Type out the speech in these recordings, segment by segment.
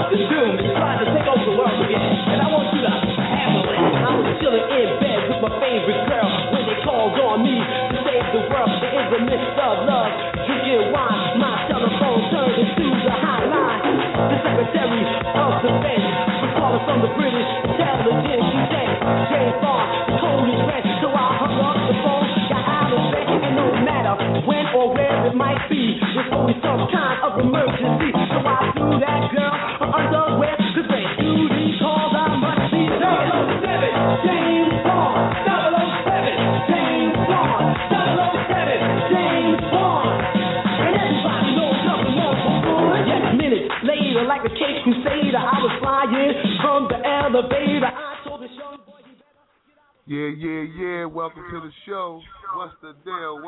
Dr. Doom is trying to take over the world again, and I want you to handle it. I was chilling in bed with my favorite girl when they called on me to save the world. There is a mist of love, drinking wine. My telephone turned into the hotline. The secretary of defense was calling from the British intelligence. She said, James Bond, told his friend, so I hung up the phone, got out of bed, and no matter when or where it might be, there's always some kind of emergency. So I threw that girl her underwear, cause when duty calls, I must be there. 007, James Bond, 007, James Bond, 007, James Bond. And everybody knows nothing more for fun. Yes, minutes later, like a Cape Crusader, I was flying from the elevator. I told this young boy, you better get out. Yeah. Welcome to the show. What's the deal?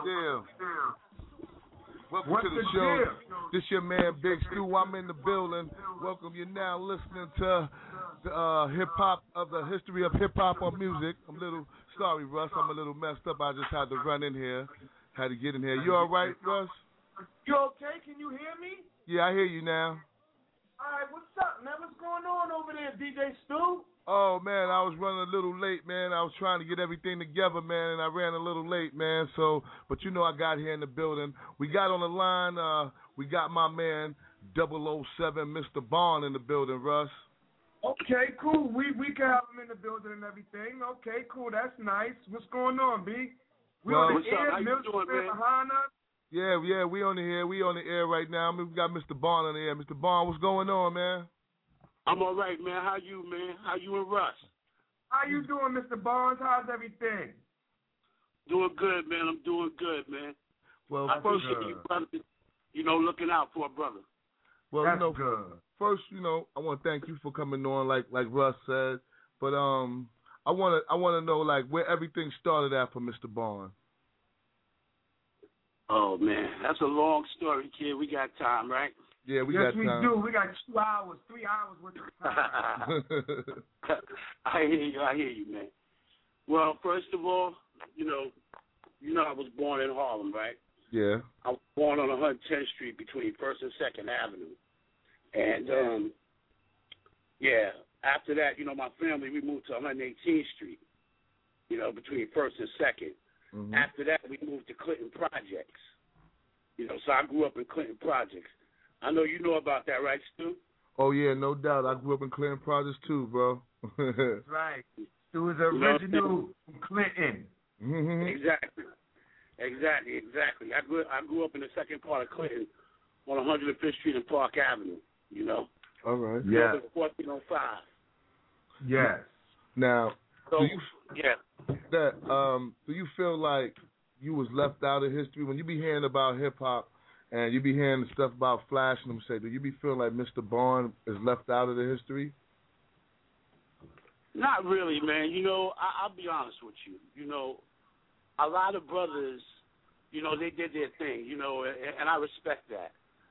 Welcome to the show. This your man Big Stu. I'm in the building. Welcome. You're now listening to the hip hop of the history of hip hop on music. I'm a little sorry, Russ. I'm a little messed up. I just had to run in here. Had to get in here. You all right, Russ? You okay? Can you hear me? Yeah, I hear you now. All right, what's up, man? What's going on over there, DJ Stu? Oh, man, I was running a little late, man. I was trying to get everything together, man, and I ran a little late, man. So, but you know I got here in the building. We got on the line, we got my man 007, Mr. Bond in the building, Russ. Okay, cool. We can have him in the building and everything. Okay, cool. That's nice. What's going on, B? We on the air, Milton behind us. Yeah, we on the air. We on the air right now. I mean, we got Mr. Bond on the air. Mr. Bond, what's going on, man? I'm all right, man. How you, man? How you and Russ? How you doing, Mr. Barnes? How's everything? Doing good, man. I'm doing good, man. Well, I appreciate you, brother, looking out for a brother. Well, that's good. First, I want to thank you for coming on, like Russ said. But I want to know, like, where everything started at for Mr. Bond. Oh, man. That's a long story, kid. We got time, right? Yeah, we got time. Yes, we do. We got 2 hours, 3 hours worth of time. I hear you, man. Well, first of all, I was born in Harlem, right? Yeah. I was born on 110th Street between 1st and 2nd Avenue. And, after that, my family, we moved to 118th Street, between 1st and 2nd. Mm-hmm. After that, we moved to Clinton Projects. So I grew up in Clinton Projects. I know you know about that, right, Stu? Oh, yeah, no doubt. I grew up in Clinton Projects, too, bro. That's right. Stu is original from Clinton. Mm-hmm. Exactly. I grew up in the second part of Clinton on 105th Street and Park Avenue, All right. Yeah. 1405. Yes. Now, So, do you feel like you was left out of history? When you be hearing about hip-hop and you be hearing stuff about Flash and them say, do you be feeling like Mr. Bond is left out of the history? Not really, man. I'll be honest with you. A lot of brothers, they did their thing, and I respect that.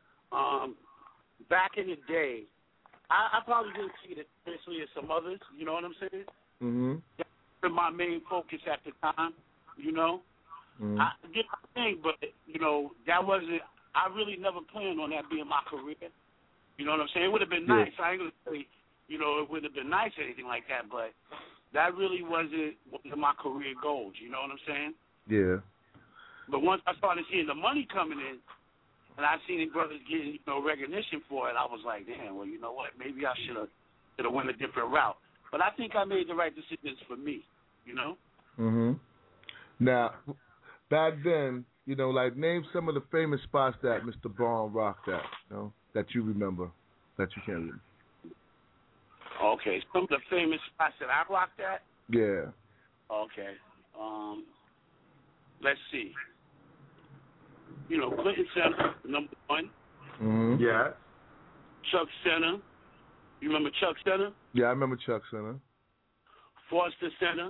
Back in the day, I probably didn't take it as seriously as some others, you know what I'm saying? Mm-hmm. That was my main focus at the time, Mm-hmm. I did my thing, but, that wasn't, I really never planned on that being my career. You know what I'm saying? It would have been nice. I ain't going to say, it would have been nice or anything like that, but that really wasn't one of my career goals. You know what I'm saying? Yeah. But once I started seeing the money coming in, and I seen brothers getting, recognition for it, I was like, damn, well, you know what? Maybe I should have went a different route. But I think I made the right decisions for me, Mm-hmm. Now, back then, name some of the famous spots that Mr. Bond rocked at, that you remember, that you can remember. Okay, some of the famous spots that I rocked at? Yeah. Okay. Let's see. Clinton Center, number 1. Mm-hmm. Yeah. Chuck Center. You remember Chuck Center? Yeah, I remember Chuck Center. Foster Center.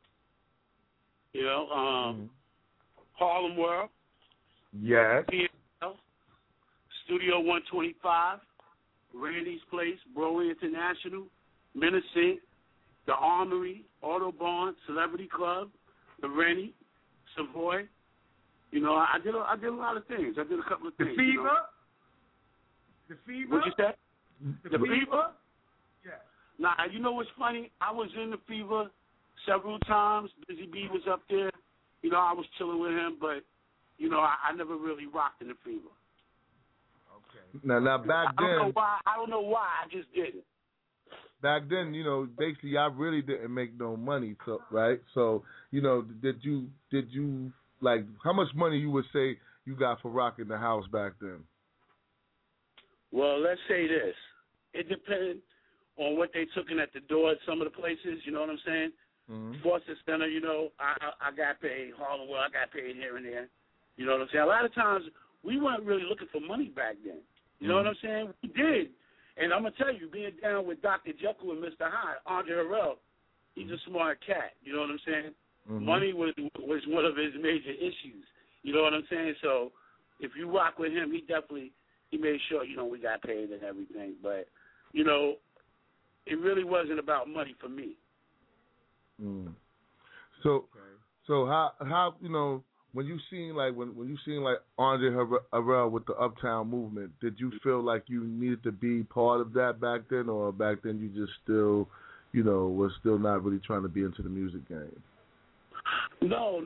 Harlem World. Yes. PL. Studio 125. Randy's Place. Broadway International. Menacing. The Armory. Autobahn. Celebrity Club. The Rennie. Savoy. I did a lot of things. I did a couple of things. The Fever? The Fever? What you say? The Fever? Yeah. Nah, you know what's funny? I was in the Fever several times. Busy B was up there. You know, I was chilling with him, but, you know, I never really rocked in the Fever. Okay. Now back then. I don't know why. I just didn't. Back then, you know, basically, I really didn't make no money, so, right? So, you know, did you like, how much money you would say you got for rocking the house back then? Well, let's say this. It depended on what they took in at the door at some of the places, you know what I'm saying? Mm-hmm. Forces Center, you know, I got paid. Harlem World, I got paid here and there. You know what I'm saying? A lot of times, we weren't really looking for money back then. You know what I'm saying? We did. And I'm going to tell you, being down with Dr. Jekyll and Mr. Hyde, Andre Harrell, he's a smart cat. You know what I'm saying? Mm-hmm. Money was one of his major issues. You know what I'm saying? So if you rock with him, he made sure, you know, we got paid and everything. But, you know, it really wasn't about money for me. Mm. So how you know, when you seen like Andre Harrell with the Uptown movement, did you feel like you needed to be part of that back then, or back then you just still, you know, was still not really trying to be into the music game? No.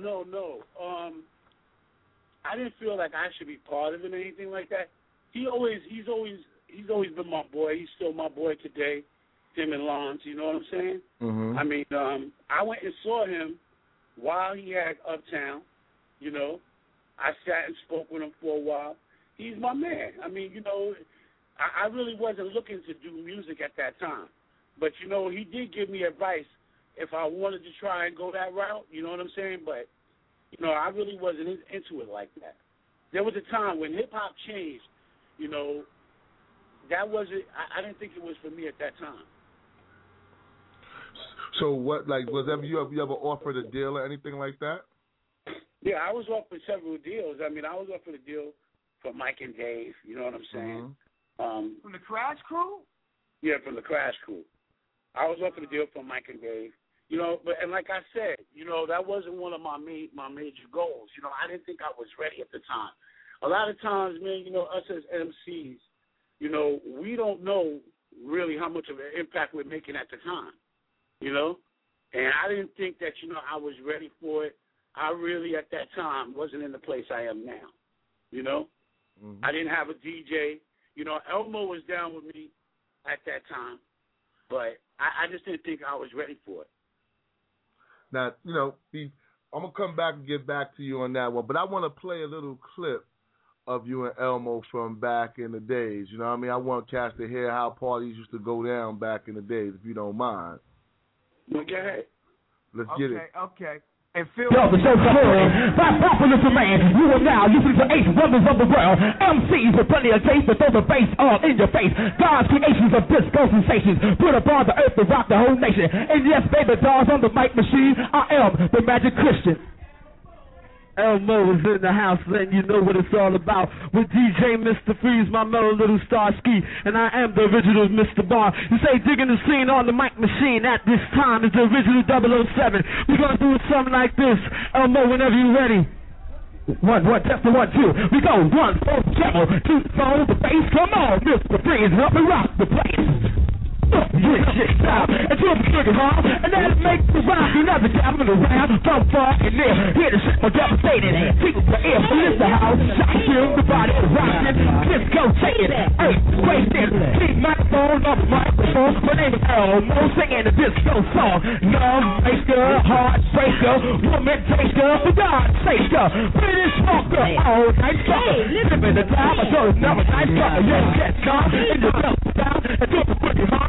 I didn't feel like I should be part of it or anything like that. He's always been my boy. He's still my boy today. Him and Lons, you know what I'm saying? Mm-hmm. I mean, I went and saw him while he had Uptown. You know, I sat and spoke with him for a while. He's my man. I mean, you know, I really wasn't looking to do music at that time. But, you know, he did give me advice if I wanted to try and go that route, you know what I'm saying? But, you know, I really wasn't into it like that. There was a time when hip-hop changed, you know, that wasn't, I didn't think it was for me at that time. So what, like, you ever offered a deal or anything like that? Yeah, I was offered several deals. I mean, I was offered a deal for Mike and Dave, you know what I'm saying? Mm-hmm. From the Crash Crew? Yeah, from the Crash Crew. I was offered a deal for Mike and Dave. You know, and like I said, you know, that wasn't one of my major goals. You know, I didn't think I was ready at the time. A lot of times, man, you know, us as MCs, you know, we don't know really how much of an impact we're making at the time, you know? And I didn't think that, you know, I was ready for it. I really, at that time, wasn't in the place I am now, you know? Mm-hmm. I didn't have a DJ. You know, Elmo was down with me at that time, but I just didn't think I was ready for it. Now, you know, I'm going to come back and get back to you on that one, but I want to play a little clip of you and Elmo from back in the days. You know what I mean? I want cats to hear how parties used to go down back in the days, if you don't mind. Okay. Let's get it. Okay. And Phil, yo, the show's story by popular demand. You are now listening to Ace Wonders of the World. MCs with plenty of taste to throw the bass all in your face. God's creations of disco sensations put upon the earth to rock the whole nation. And yes, baby dolls on the mic machine. I am the Magic Christian. Elmo is in the house, letting you know what it's all about. With DJ Mr. Freeze, my mellow little star ski, and I am the original Mr. Bar. You say digging the scene on the mic machine. At this time is the original 007. We're gonna do something like this. Elmo, whenever you're ready. One, test the 1, 2. We go 1, 4, treble, 2, phone, the bass. Come on, Mr. Freeze, help me rock the place. Shit, stop, and do the trigger, huh? And then it makes the rock, you never traveling around, from far and near. Here to shit my devastated, tickle the ear, lift the house, shot, feel the body, rockin', disco, take it, hey, wasted, keep my phone off the microphone. My name is Elmo, singing the disco song. Love maker, heartbreaker, woman taker, for God's sake, British smoker, all night sucker, living in the time, I told you never nice sucker, yes, come, in the double down, and do the quick, huh?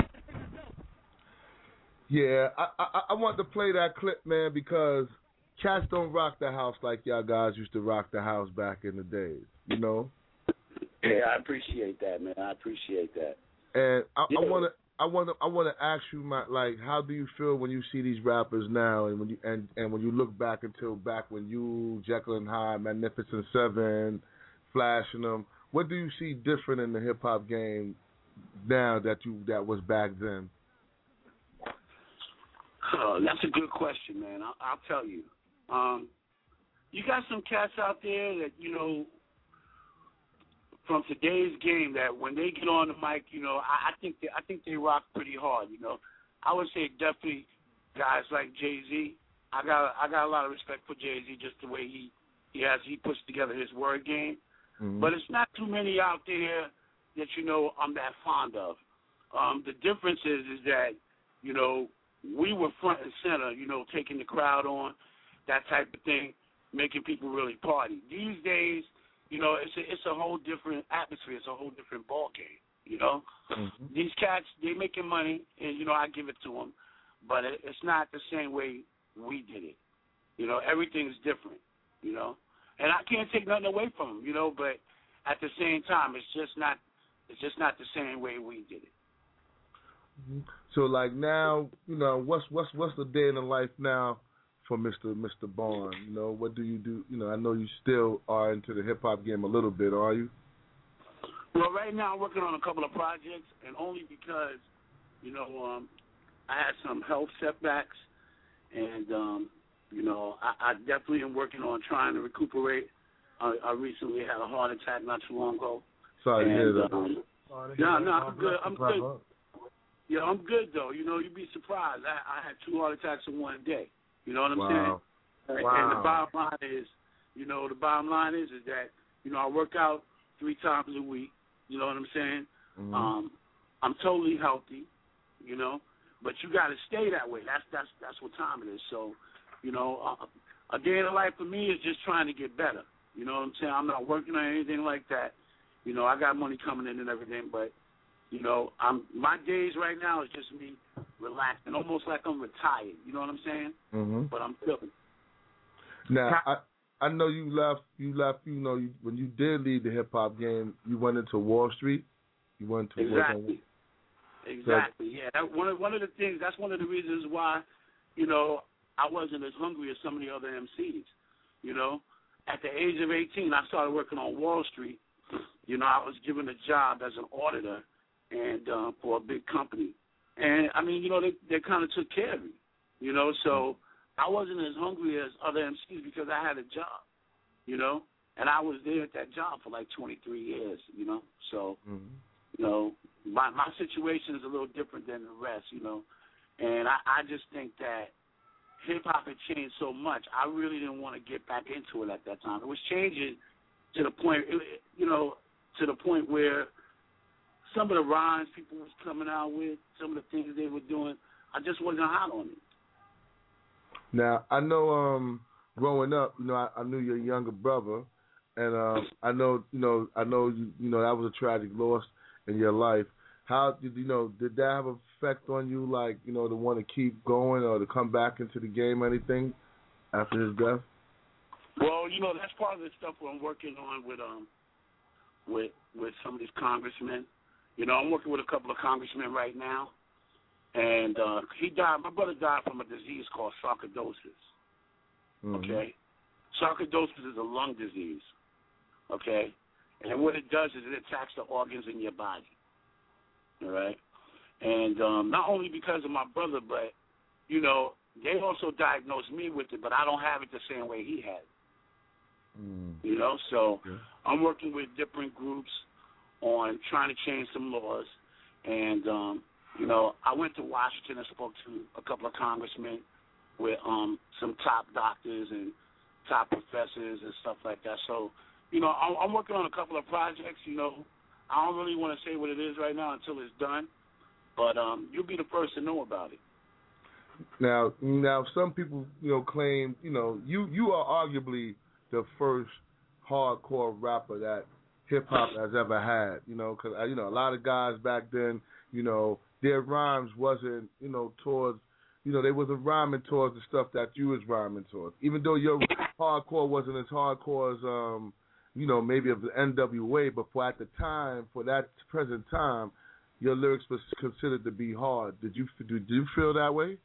Yeah, I want to play that clip, man, because cats don't rock the house like y'all guys used to rock the house back in the days, you know? Yeah, I appreciate that, man. I appreciate that. And I want to ask you, how do you feel when you see these rappers now, and when you look back when you, Jekyll and Hyde, Magnificent Seven, Flash and them, what do you see different in the hip hop game now that was back then? That's a good question, man. I'll tell you. You got some cats out there that, you know, from today's game that when they get on the mic, you know, I think they rock pretty hard. You know, I would say definitely guys like Jay-Z. I got a lot of respect for Jay-Z, just the way he puts together his word game. Mm-hmm. But it's not too many out there that, you know, I'm that fond of. The difference is that, you know, we were front and center, you know, taking the crowd on, that type of thing, making people really party. These days, you know, it's a whole different atmosphere. It's a whole different ball game, you know. Mm-hmm. These cats, they're making money, and, you know, I give it to them. But it's not the same way we did it. You know, everything's different, you know. And I can't take nothing away from them, you know, but at the same time, it's just not the same way we did it. So, like, now, you know, what's the day in the life now for Mr. Barnes? You know, what do you do? You know, I know you still are into the hip hop game a little bit, are you? Well, right now I'm working on a couple of projects, and only because, you know, I had some health setbacks, and you know, I definitely am working on trying to recuperate. I recently had a heart attack not too long ago. Sorry to hear that. No, I'm good. I'm good. Yeah, I'm good though. You know, you'd be surprised. I had 2 heart attacks in one day. You know what I'm saying? Wow. And the bottom line is that, you know, I work out 3 times a week. You know what I'm saying? Mm-hmm. I'm totally healthy. You know, but you got to stay that way. That's what time it is. So, you know, a day in the life for me is just trying to get better. You know what I'm saying? I'm not working on anything like that. You know, I got money coming in and everything, but, you know, my days right now is just me relaxing, almost like I'm retired. You know what I'm saying? Mm-hmm. But I'm feeling. Now, I know you left. You know, when you did leave the hip hop game, you went into Wall Street. You went to Exactly. Exactly. Yeah. One of the things. That's one of the reasons why, you know, I wasn't as hungry as some of the other MCs. You know, at the age of 18, I started working on Wall Street. You know, I was given a job as an auditor and for a big company. And, I mean, you know, they kind of took care of me, you know. So I wasn't as hungry as other MCs because I had a job, you know. And I was there at that job for like 23 years, you know. So, you know, my situation is a little different than the rest, you know. And I just think that hip-hop had changed so much. I really didn't want to get back into it at that time. It was changing to the point, you know, to the point where some of the rhymes people was coming out with, some of the things they were doing, I just wasn't hot on it. Now, I know growing up, you know, I knew your younger brother, and I know you know that was a tragic loss in your life. How did that have an effect on you, like, you know, to want to keep going or to come back into the game or anything after his death? Well, you know, that's part of the stuff I'm working on with some of these congressmen. You know, I'm working with a couple of congressmen right now, and he died. My brother died from a disease called sarcoidosis. Mm-hmm. Okay, sarcoidosis is a lung disease. Okay, and what it does is it attacks the organs in your body. All right, and not only because of my brother, but, you know, they also diagnosed me with it, but I don't have it the same way he had it. You know, so I'm working with different groups on trying to change some laws, and you know, I went to Washington and spoke to a couple of congressmen with some top doctors and top professors and stuff like that. So, you know, I'm working on a couple of projects. You know, I don't really want to say what it is right now until it's done, but you'll be the first to know about it. Now, some people, you know, claim, you know, you are arguably the first hardcore rapper that hip hop has ever had. You know, because you know, a lot of guys back then, you know, their rhymes wasn't, you know, towards, you know, they wasn't rhyming towards the stuff that you was rhyming towards. Even though your hardcore wasn't as hardcore as you know, maybe of the NWA, but for that present time, your lyrics was considered to be hard. Did you feel that way?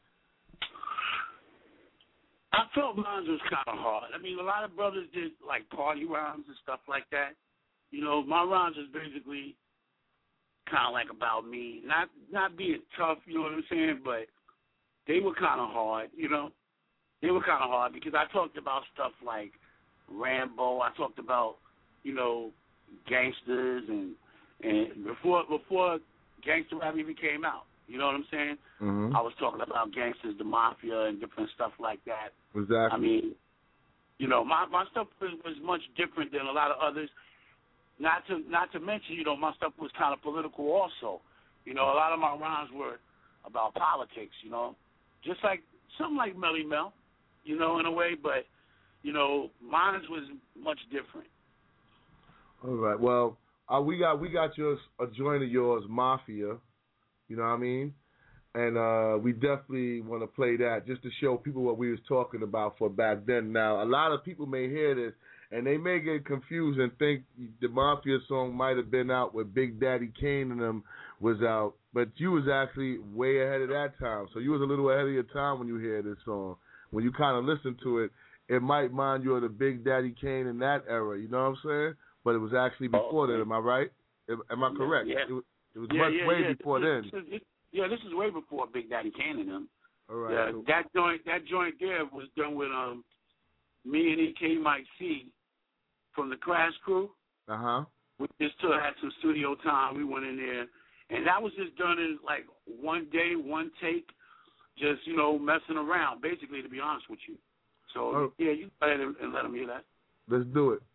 I felt mine was kind of hard. I mean, a lot of brothers did, like, party rhymes and stuff like that. You know, my rhymes was basically kind of like about me, not being tough, you know what I'm saying, but they were kind of hard, you know. They were kind of hard because I talked about stuff like Rambo. I talked about, you know, gangsters and before gangster rap even came out. You know what I'm saying? Mm-hmm. I was talking about gangsters, the mafia, and different stuff like that. Exactly. I mean, you know, my stuff was much different than a lot of others. Not to mention, you know, my stuff was kind of political also. You know, a lot of my rhymes were about politics, you know, just like something like Melly Mel, you know, in a way, but, you know, mine was much different. All right. Well, we got yours, a joint of yours, Mafia. You know what I mean? And we definitely want to play that just to show people what we was talking about for back then. Now, a lot of people may hear this, and they may get confused and think the Mafia song might have been out when Big Daddy Kane and them was out, but you was actually way ahead of that time. So you was a little ahead of your time when you hear this song. When you kind of listen to it, it might remind you of the Big Daddy Kane in that era. You know what I'm saying? But it was actually before that. Am I right? Am I correct? Yeah. It was way before then. This is way before Big Daddy Kane and them. All right. Yeah, that joint there was done with me and EK Mike C from the Crash Crew. We just had some studio time. We went in there, and that was just done in like one day, one take, just, you know, messing around, basically, to be honest with you. So yeah, you go ahead and let them hear that. Let's do it.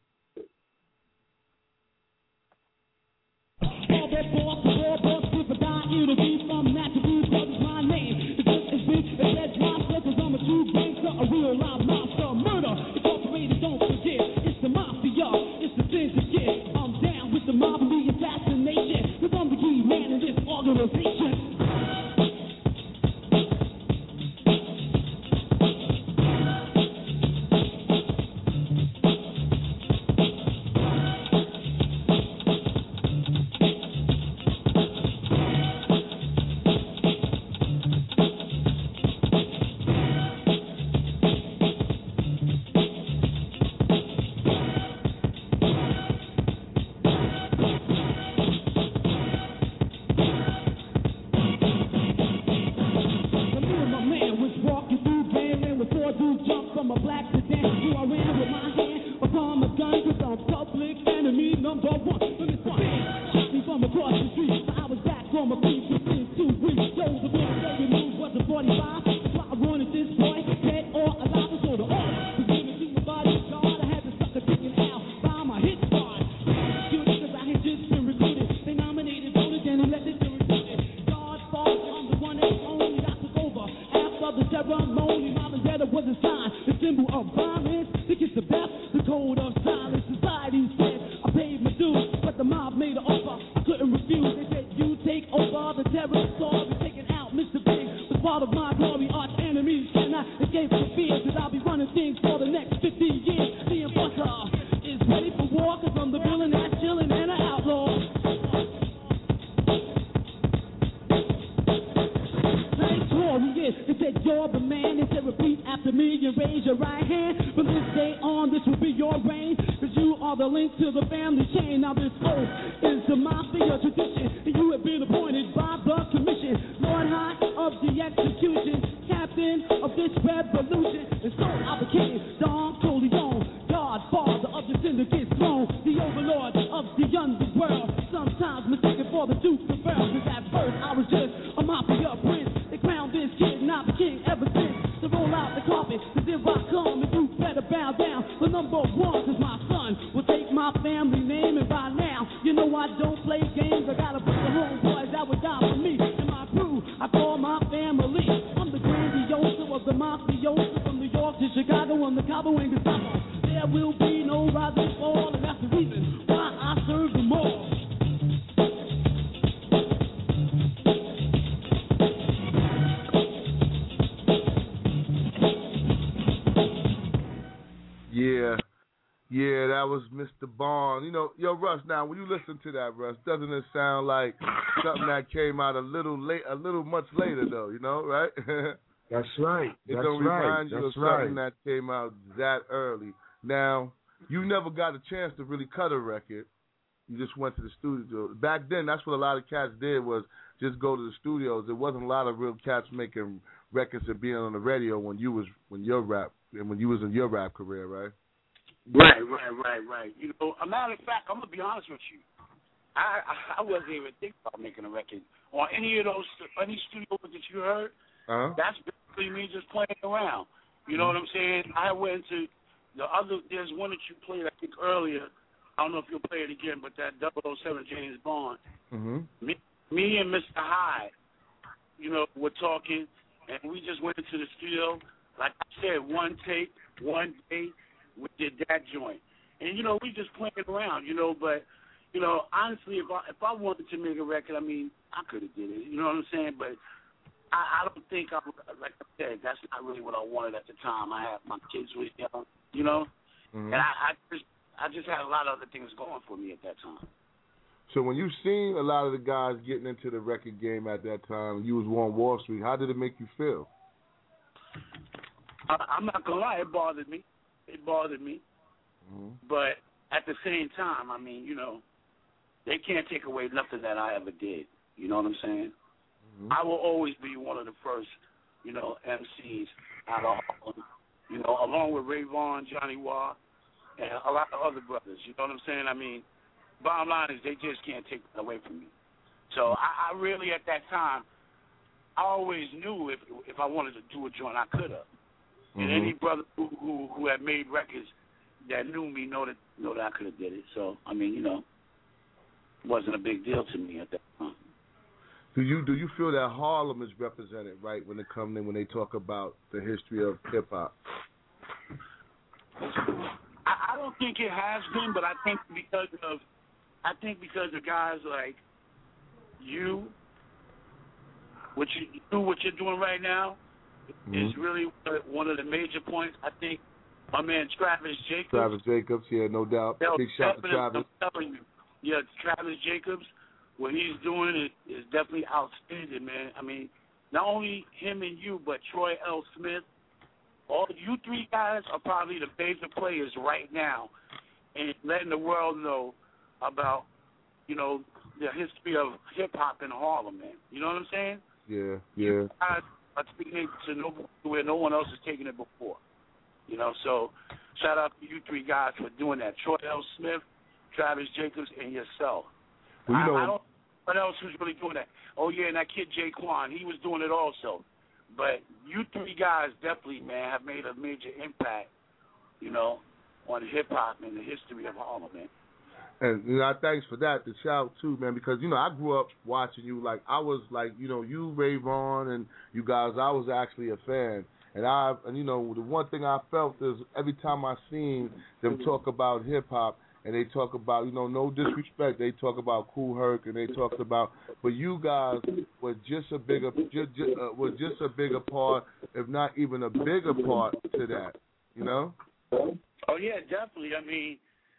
It'll be from natural brothers, my name. The good is big, the dead monster, cause I'm a true gangster, a real live monster. Murder, incorporated, don't forget. It's the mafia, it's the syndicate. I'm down with the mafia assassination, cause I'm the key man in this organization. Yeah, that was Mr. Bond. You know, yo, Russ, now, when you listen to that, Russ, doesn't it sound like something that came out a little much later, though, you know, right? That's right. It don't remind you of something that came out that early. Now, you never got a chance to really cut a record. You just went to the studio. Back then, that's what a lot of cats did, was just go to the studios. There wasn't a lot of real cats making records and being on the radio when you was in your rap career, right? Right. You know, a matter of fact, I'm gonna be honest with you. I wasn't even thinking about making a record on any studio that you heard. That's basically me just playing around. You know what I'm saying? I went to there's one that you played, I think, earlier. I don't know if you'll play it again, but that 007 James Bond. Me and Mr. Hyde, you know, were talking, and we just went into the studio. Like I said, one take, one day, we did that joint. And, you know, we just playing around, you know, but, you know, honestly, if I wanted to make a record, I mean, I could have did it, you know what I'm saying? But I don't think like I said, that's not really what I wanted at the time. I had my kids with young, you know, and I just had a lot of other things going for me at that time. So when you seen a lot of the guys getting into the record game at that time, you was on Wall Street, how did it make you feel? I'm not going to lie, it bothered me. But at the same time, I mean, you know, they can't take away nothing that I ever did. You know what I'm saying? I will always be one of the first, you know, MCs out of Harlem, you know, along with Ray Vaughn, Johnny Waugh, and a lot of other brothers. You know what I'm saying? I mean, bottom line is they just can't take that away from me. So I really, at that time, I always knew if I wanted to do a joint, I could have. And any brother who had made records that knew me know that I could have did it. So, I mean, you know, it wasn't a big deal to me at that time. Do you feel that Harlem is represented right when they talk about the history of hip hop? I don't think it has been, but I think because of guys like you, what you're doing right now is really one of the major points. I think my man Travis Jacobs, yeah, no doubt. Big shout to Travis. I'm telling you, yeah, Travis Jacobs, what he's doing is definitely outstanding, man. I mean, not only him and you, but Troy L. Smith. All you three guys are probably the major players right now, and letting the world know about, you know, the history of hip hop in Harlem, man. You know what I'm saying? Yeah. You guys are taking it to where no one else has taken it before. You know, so shout out to you three guys for doing that. Troy L. Smith, Travis Jacobs, and yourself. Well, you know, I don't know what else who's really doing that. Oh, yeah, and that kid Jaquan, he was doing it also. But you three guys definitely, man, have made a major impact, you know, on hip-hop and the history of Harlem, man. And you know, thanks for that. The shout too, man, because you know I grew up watching you. Like I was like, you know, you Ray Vaughn and you guys. I was actually a fan, and you know, the one thing I felt is every time I seen them talk about hip hop and they talk about, you know, no disrespect, they talk about Kool Herc and they talked about, but you guys were just a bigger, just a bigger part, if not even a bigger part to that, you know. Oh yeah, definitely. I mean,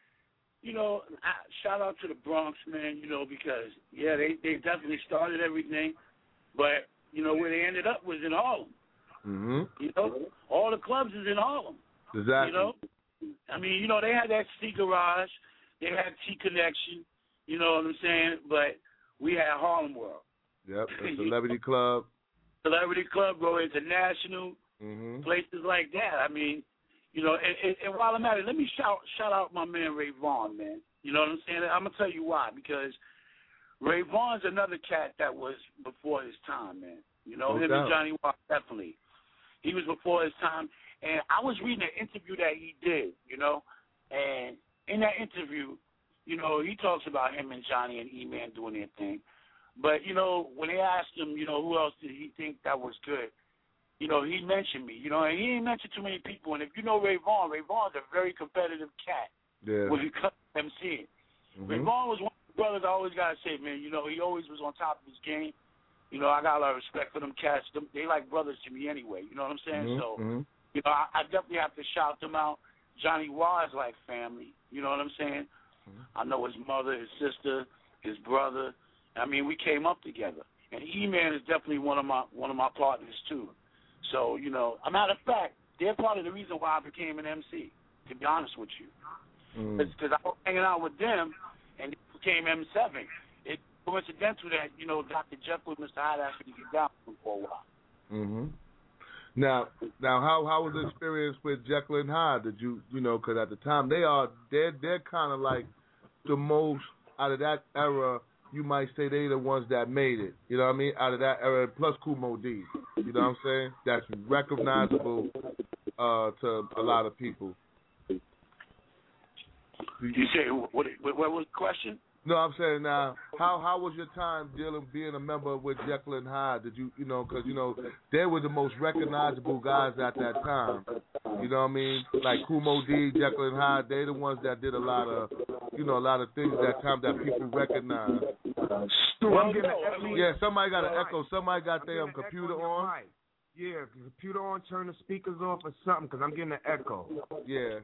you know, shout out to the Bronx, man, you know, because, yeah, they definitely started everything, but, you know, where they ended up was in Harlem. You know, all the clubs is in Harlem. Exactly. You know, I mean, you know, they had that C Garage, they had T Connection, you know what I'm saying, but we had Harlem World. Yep, the Celebrity Club. Celebrity Club, Go International, places like that. I mean, you know, and while I'm at it, let me shout out my man Ray Vaughn, man. You know what I'm saying? I'm going to tell you why. Because Ray Vaughn's another cat that was before his time, man. You know, him and Johnny Waugh, definitely. He was before his time. And I was reading an interview that he did, you know. And in that interview, you know, he talks about him and Johnny and E-Man doing their thing. But, you know, when they asked him, you know, who else did he think that was good, you know, he mentioned me, you know, and he didn't mention too many people. And if you know Ray Vaughn's a very competitive cat when he comes to MCing. Ray Vaughn was one of the brothers I always got to say, man, you know, he always was on top of his game. You know, I got a lot of respect for them cats. They like brothers to me anyway, you know what I'm saying? So, you know, I definitely have to shout them out. Johnny Waugh is like family, you know what I'm saying? I know his mother, his sister, his brother. I mean, we came up together. And E-Man is definitely one of my partners, too. So, you know, a matter of fact, they're part of the reason why I became an MC, to be honest with you. Because I was hanging out with them, and they became M7. It's coincidental that, you know, Dr. Jekyll and Mr. Hyde asked me to get down with them for a while. Now, how was the experience with Jekyll and Hyde? Did you know, because at the time they're kind of like the most out of that era. You might say they the ones that made it. You know what I mean? Out of that era, plus Kool Moe Dee. You know what I'm saying? That's recognizable to a lot of people. You say what was the question? No, I'm saying now, how was your time being a member with Jekyll and Hyde? Did you know, because they were the most recognizable guys at that time. You know what I mean? Like Kool Moe Dee, Jekyll and Hyde, they the ones that did a lot of things at that time that people recognize. Yeah, somebody got an echo. Somebody got their computer on. Yeah, computer on. Turn the speakers off or something, because I'm getting an echo. Yeah.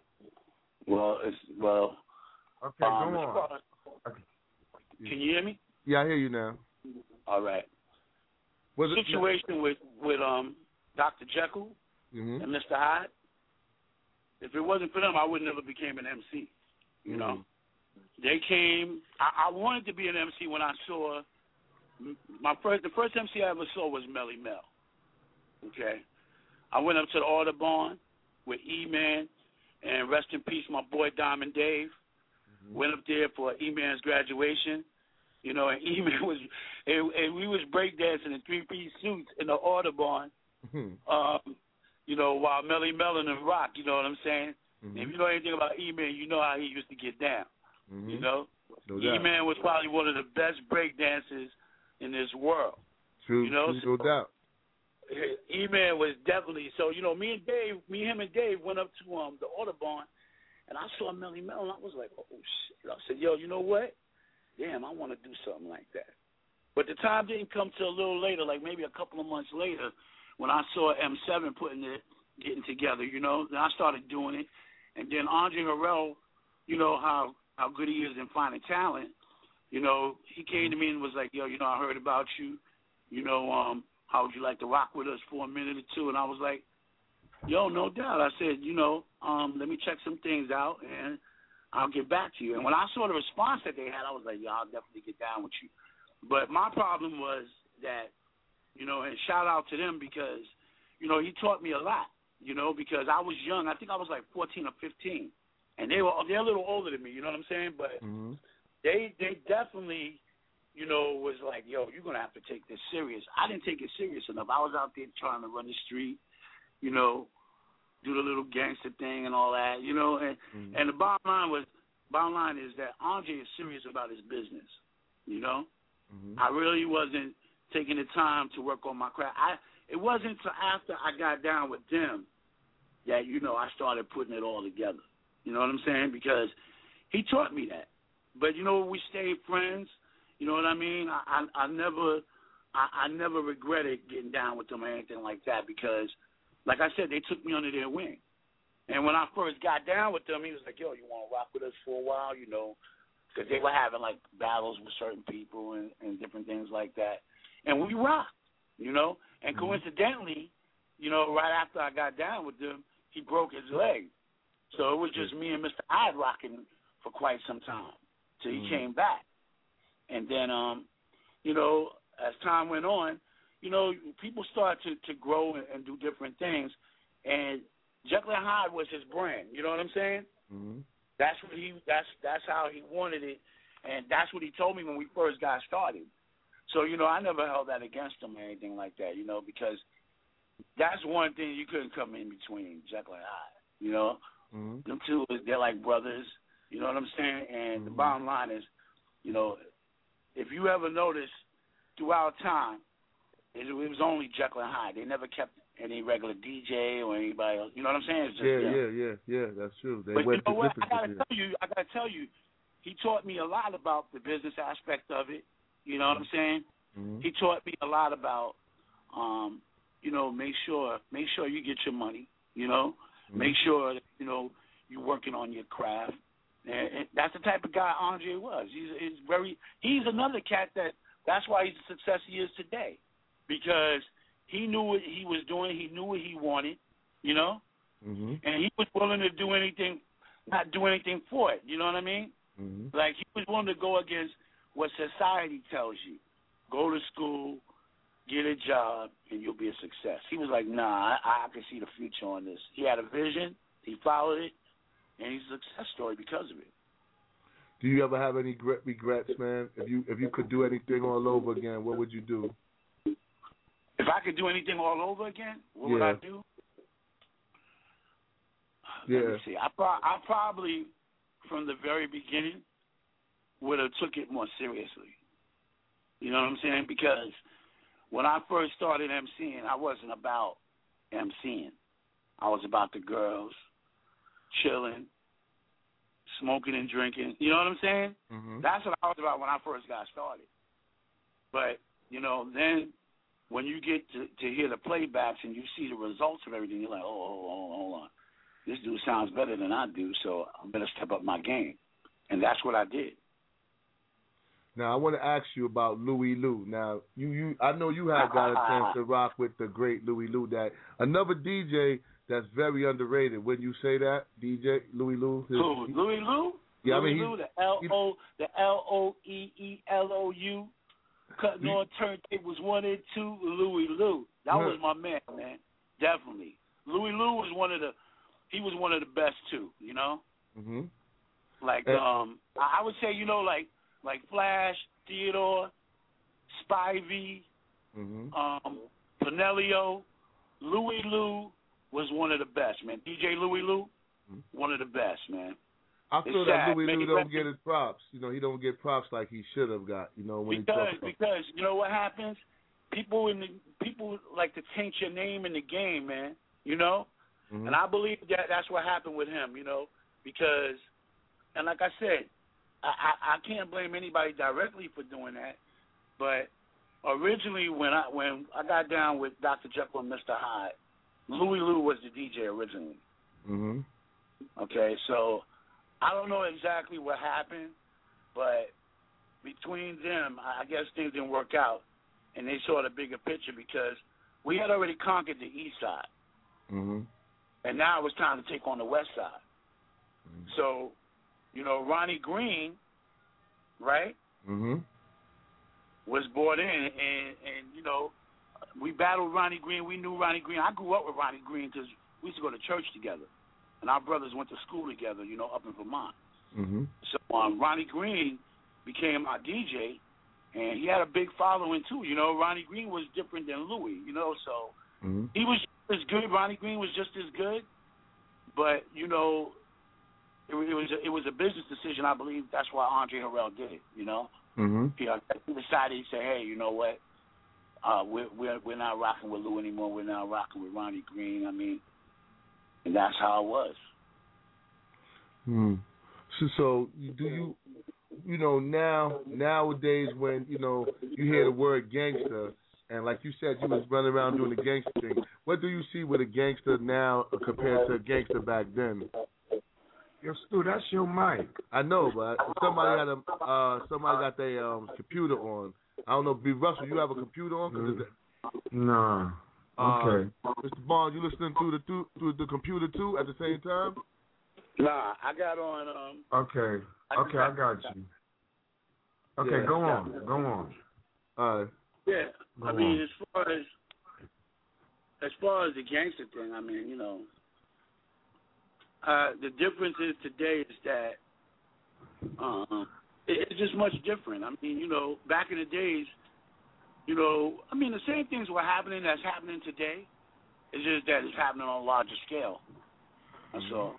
Okay, go on. Okay. Can you hear me? Yeah, I hear you now. All right. Situation with Dr. Jekyll and Mr. Hyde. If it wasn't for them, I would never became an MC. You know, they came. I wanted to be an MC when I saw the first MC I ever saw was Melly Mel. Okay, I went up to the Audubon with E-Man, and rest in peace, my boy Diamond Dave. Went up there for E-Man's graduation, and E-Man was, and we was breakdancing in 3-piece suits in the Audubon, while Melly Mel and them rock, you know what I'm saying? If you know anything about E-Man, you know how he used to get down, No E-Man was probably one of the best breakdancers in this world. True, no doubt. E-Man was definitely, so, him and Dave went up to the Audubon, and I saw Melly Mel, and I was like, oh, shit. I said, yo, you know what? Damn, I want to do something like that. But the time didn't come till a little later, like maybe a couple of months later, when I saw M7 getting together, then I started doing it. And then Andre Harrell, how good he is in finding talent, he came to me and was like, yo, I heard about you. How would you like to rock with us for a minute or two? And I was like, yo, no doubt. I said, let me check some things out, and I'll get back to you. And when I saw the response that they had, I was like, yeah, I'll definitely get down with you. But my problem was that, and shout out to them because, he taught me a lot, because I was young. I think I was like 14 or 15. And they're a little older than me, you know what I'm saying? But they definitely, was like, yo, you're going to have to take this serious. I didn't take it serious enough. I was out there trying to run the street, do the little gangster thing and all that, and the bottom line is that Andre is serious about his business, I really wasn't taking the time to work on my craft. It wasn't until after I got down with them that, I started putting it all together, you know what I'm saying, because he taught me that. But, we stayed friends, you know what I mean? I never regretted getting down with them or anything like that because, like I said, they took me under their wing. And when I first got down with them, he was like, yo, you want to rock with us for a while, because they were having, like, battles with certain people and different things like that. And we rocked, And coincidentally, right after I got down with them, he broke his leg. So it was just me and Mr. Hyde rocking for quite some time till he came back. And then, as time went on, people start to grow and do different things. And Jekyll and Hyde was his brand. You know what I'm saying? That's how he wanted it, and that's what he told me when we first got started. So, I never held that against him or anything like that, because that's one thing you couldn't come in between Jekyll and Hyde, Them two, they're like brothers, you know what I'm saying? And the bottom line is, if you ever notice throughout time, it was only Jekyll and Hyde. They never kept any regular DJ or anybody else. You know what I'm saying? It's just, yeah, that's true. They but went you know what? I gotta tell you, he taught me a lot about the business aspect of it. You know what I'm saying? He taught me a lot about, make sure you get your money. Make sure that, you're working on your craft. And that's the type of guy Andre was. He's another cat that's why he's the success he is today, because he knew what he was doing. He knew what he wanted, and he was willing to do anything, not do anything for it. You know what I mean? Like, he was willing to go against what society tells you. Go to school, get a job and you'll be a success. He was like, nah, I can see the future on this. He had a vision, he followed it, and he's a success story because of it. Do you ever have any regrets, man? If you could do anything all over again, what would you do? If I could do anything all over again, what would I do? Let me see. I probably, from the very beginning, would have took it more seriously. You know what I'm saying? Because when I first started emceeing, I wasn't about emceeing. I was about the girls, chilling, smoking and drinking. You know what I'm saying? Mm-hmm. That's what I was about when I first got started. But, you know, then when you get to hear the playbacks and you see the results of everything, you're like, hold on. This dude sounds better than I do, so I better step up my game. And that's what I did. Now, I want to ask you about Louie Lou. Now, I know you have got a chance to rock with the great Louie Lou. That another DJ that's very underrated. Wouldn't you say that, DJ Louie Lou? Louie Lou? Yeah, Louie Lou, the LOEELOU, cutting on turntables 1 and 2. Louie Lou, that was my man, definitely. Louie Lou was one of the best too. You know, like I would say, you know, like Flash, Theodore, Spivey, Pinelio, Louie Lou was one of the best, man. DJ Louie Lou, one of the best, man. I feel that Louie Lou don't get his props. You know, he don't get props like he should have got. You know, when because you know what happens? People like to taint your name in the game, man. You know, and I believe that's what happened with him. You know, because, and like I said, I can't blame anybody directly for doing that, but originally when I got down with Dr. Jekyll and Mr. Hyde, Louie Lou was the DJ originally. Okay, so I don't know exactly what happened, but between them, I guess things didn't work out, and they saw the bigger picture because we had already conquered the east side, and now it was time to take on the west side. So, you know, Ronnie Green, right, was brought in, and you know, we battled Ronnie Green. We knew Ronnie Green. I grew up with Ronnie Green because we used to go to church together, and our brothers went to school together, you know, up in Vermont. So Ronnie Green became our DJ, and he had a big following too. You know, Ronnie Green was different than Louie, you know, so he was just as good. Ronnie Green was just as good, but you know, it was a business decision. I believe that's why Andre Harrell did it. You know, he decided, he said, hey, you know what? We're not rocking with Lou anymore. We're now rocking with Ronnie Green. I mean, and that's how it was. So do you know, nowadays when, you know, you hear the word gangster, and like you said, you was running around doing the gangster thing, what do you see with a gangster now compared to a gangster back then? Yo, Stu, that's your mic. I know, but somebody got their computer on. I don't know, B. Russell, you have a computer on? No. Okay. Mr. Bond, you listening through the computer too at the same time? Nah, I got on. Okay, I got you. Okay, Yeah. go on. All right. Yeah, I mean, as far as the gangster thing, I mean, you know, the difference is today is that it's just much different. I mean, you know, back in the days, you know, I mean, the same things were happening that's happening today. It's just that it's happening on a larger scale. That's all.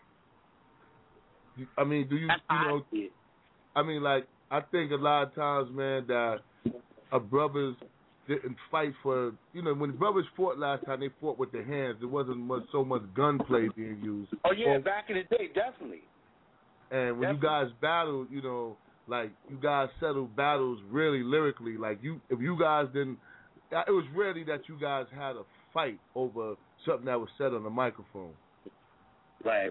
I mean, do you, I mean, like, I think a lot of times, man, that brothers didn't fight for, you know, when brothers fought last time, they fought with their hands. There wasn't so much gunplay being used. Oh, yeah, back in the day, definitely. And when you guys battled, you know, like, you guys settled battles really lyrically. Like, if you guys didn't, it was rarely that you guys had a fight over something that was said on the microphone. Right.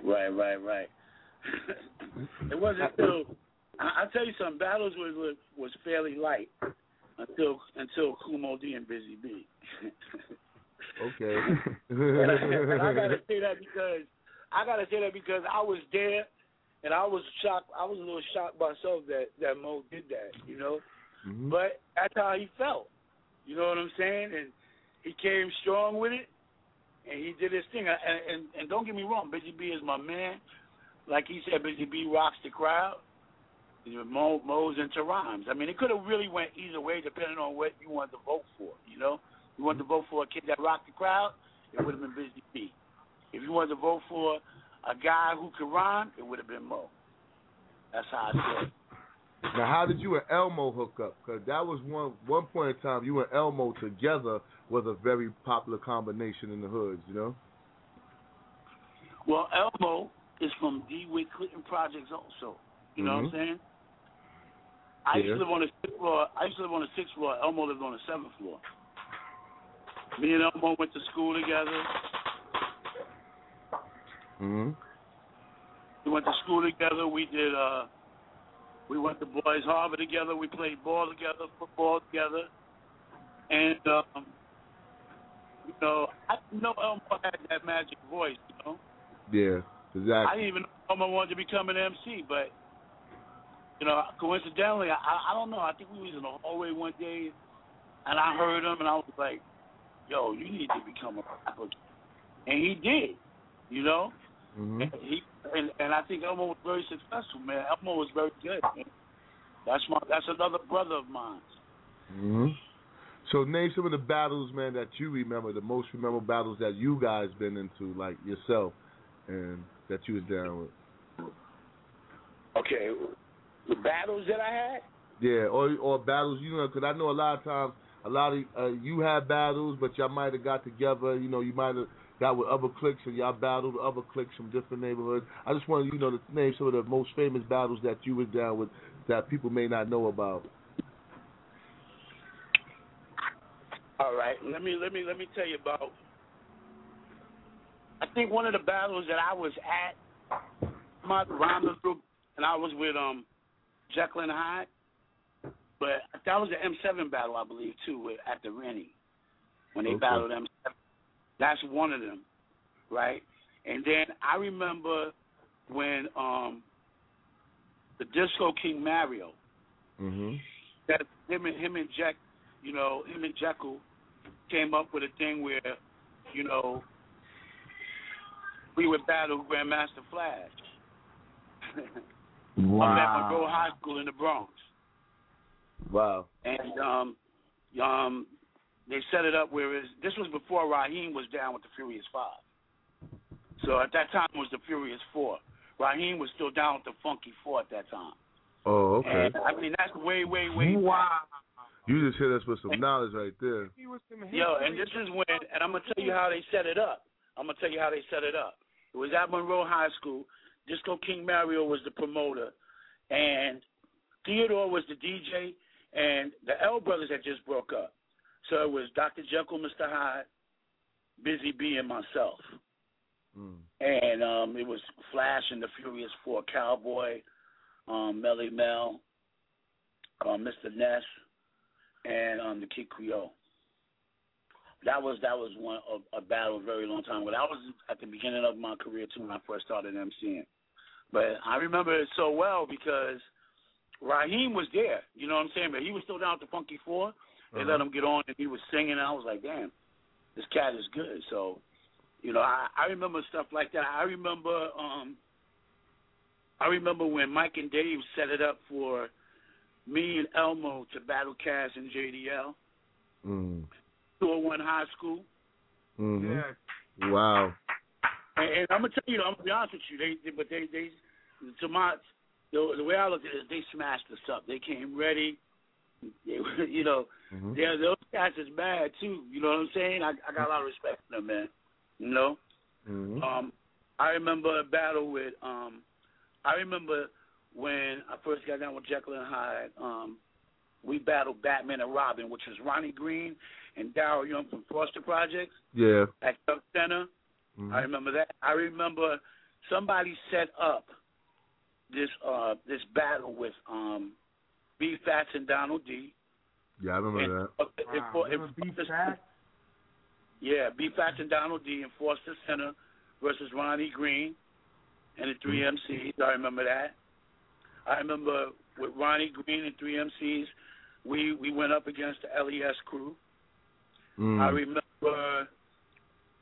It wasn't until, I'll tell you something, battles was fairly light until Kumo D and Busy B. Okay. and I gotta say that because I was there, and I was shocked. I was a little shocked myself that Mo did that, you know. But that's how he felt. You know what I'm saying? he came strong with it, and he did his thing. And don't get me wrong, Busy B is my man. Like he said, Busy B rocks the crowd. Mo's into rhymes. I mean, it could have really went either way depending on what you wanted to vote for, you know? You wanted to vote for a kid that rocked the crowd, it would have been Busy B. If you wanted to vote for a guy who could rhyme, it would have been Mo. That's how I feel. Now, how did you and Elmo hook up? Because that was one point in time, you and Elmo together was a very popular combination in the hoods, you know? Well, Elmo is from DeWitt Clinton Projects also. You know what I'm saying? I used to live on the 6th floor. Elmo lived on the 7th floor. Me and Elmo went to school together. We went to school together. We went to Boys Harbor together. We played ball together, football together. And, you know, I didn't know Elmo had that magic voice, you know? Yeah, exactly. I didn't even know Elmo wanted to become an MC, but, you know, coincidentally, I don't know. I think we was in the hallway one day, and I heard him, and I was like, yo, you need to become a rapper. And he did, you know? And I think Elmo was very successful, man. Elmo was very good, man. That's another brother of mine. So name some of the battles, man, that you remember, the most memorable battles that you guys been into, like yourself, and that you was down with. Okay, the battles that I had? Yeah, or battles, you know, because I know a lot of times, you had battles, but y'all might have got together, you know, you might have got with other cliques and y'all battled other cliques from different neighborhoods. I just wanted, you know, to name some of the most famous battles that you was down with that people may not know about. All right, let me tell you about. I think one of the battles that I was at, my rhyme group, and I was with Jekyll and Hyde, but that was the M7 battle, I believe, too, at the Rennie when they battled M7. That's one of them, right? And then I remember when the Disco King Mario, that him and Jack, you know, him and Jekyll came up with a thing where, you know, we would battle Grandmaster Flash. Wow. Up at Monroe High School in the Bronx. Wow. And they set it up where this was before Raheem was down with the Furious 5. So at that time it was the Furious 4. Raheem was still down with the Funky 4 at that time. Oh, okay. And, I mean, that's way Wow. back. You just hit us with some knowledge right there. Yo, and this is when, and I'm going to tell you how they set it up. It was at Monroe High School. Disco King Mario was the promoter, and Theodore was the DJ, and the L Brothers had just broke up. So it was Dr. Jekyll, Mr. Hyde, Busy B, and myself. And it was Flash and the Furious 4, Cowboy, Melly Mel, Mr. Ness, and the Kid Creole. That was a battle a very long time ago. That was at the beginning of my career, too, when I first started MCing. But I remember it so well because Raheem was there, you know what I'm saying? But he was still down with the Funky 4. They let him get on, and he was singing, and I was like, damn, this cat is good. So, you know, I remember stuff like that. I remember when Mike and Dave set it up for me and Elmo to battle Cass and JDL. 201 High School. Yeah. Wow. And I'm gonna tell you, I'm gonna be honest with you. They to my the way I look at it is they smashed us up. They came ready. They, you know, those guys is bad too. You know what I'm saying? I got a lot of respect for them, man. You know. I remember a battle with. I remember when I first got down with Jekyll and Hyde. We battled Batman and Robin, which was Ronnie Green and Darryl Young from Foster Projects. Yeah. At Chuck Center. I remember that. I remember somebody set up this battle with B Fats and Donald D. Yeah, I remember that. B Fats? Yeah, B Fats and Donald D in Foster Center versus Ronnie Green and the 3 MCs. I remember that. I remember with Ronnie Green and 3 MCs, we went up against the LES crew. I remember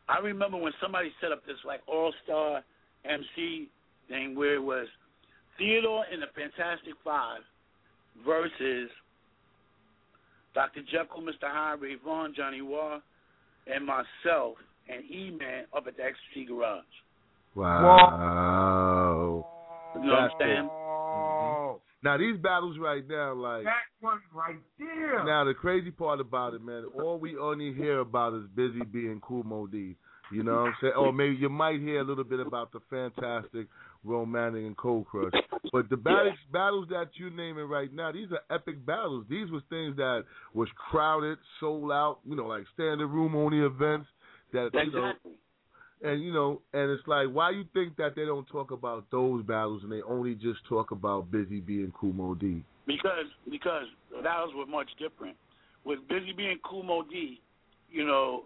I remember when somebody set up this like all-star MC thing where it was Theodore and the Fantastic Five versus Dr. Jekyll, Mr. Hyde, Ray Vaughn, Johnny Waugh, and myself and E-Man up at the Ecstasy Garage. Wow. You know what I'm saying? Now, these battles right now, like... That one right there. Now, the crazy part about it, man, all we only hear about is Busy B and Kool Moe Dee. You know what I'm saying? Or maybe you might hear a little bit about the Fantastic, Romantic, and Cold Crush. But the battles that you're naming right now, these are epic battles. These was things that was crowded, sold out, you know, like standing room only events. That, you know, and it's like, why you think that they don't talk about those battles and they only just talk about Busy B and Kool Moe Dee? Because the battles were much different. With Busy B and Kool Moe Dee, you know,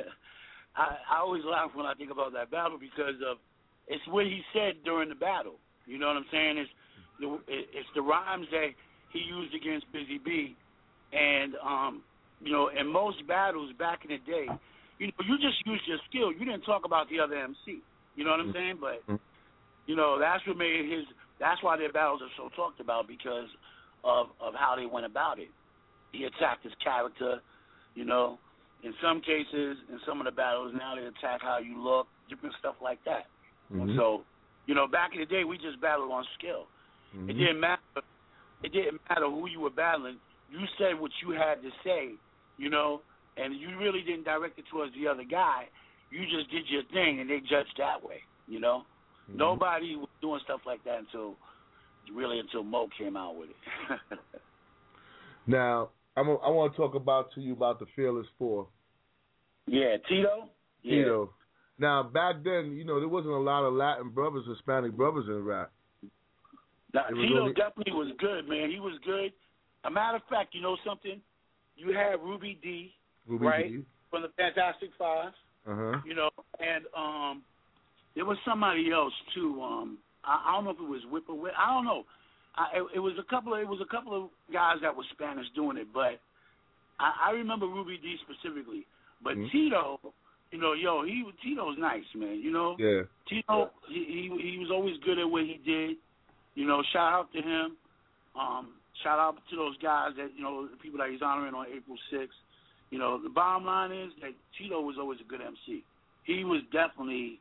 I always laugh when I think about that battle because of it's what he said during the battle. You know what I'm saying? It's the rhymes that he used against Busy B, and you know, in most battles back in the day, you know, you just used your skill. You didn't talk about the other MC. You know what I'm saying? But you know, that's what made that's why their battles are so talked about because of how they went about it. He attacked his character, you know. In some cases, in some of the battles, now they attack how you look, different stuff like that. And so, you know, back in the day, we just battled on skill. It didn't matter. It didn't matter who you were battling. You said what you had to say, you know, and you really didn't direct it towards the other guy. You just did your thing, and they judged that way, you know. Nobody was doing stuff like that until Mo came out with it. Now, I want to talk to you about the Fearless Four. Yeah, Tito? Yeah. Tito. Now, back then, you know, there wasn't a lot of Latin brothers, Hispanic brothers in rap. Now, Tito definitely was good, man. He was good. A matter of fact, you know something? You had Ruby D, right, from the Fantastic Five. You know, and there was somebody else too. I don't know if it was Whip or Whip. I don't know. It was a couple of guys that were Spanish doing it, but I remember Ruby D specifically. But Tito, you know, Tito's nice, man. You know, Tito, he was always good at what he did. You know, shout out to him. Shout out to those guys that, you know, the people that he's honoring on April 6th. You know, the bottom line is that Tito was always a good MC. He definitely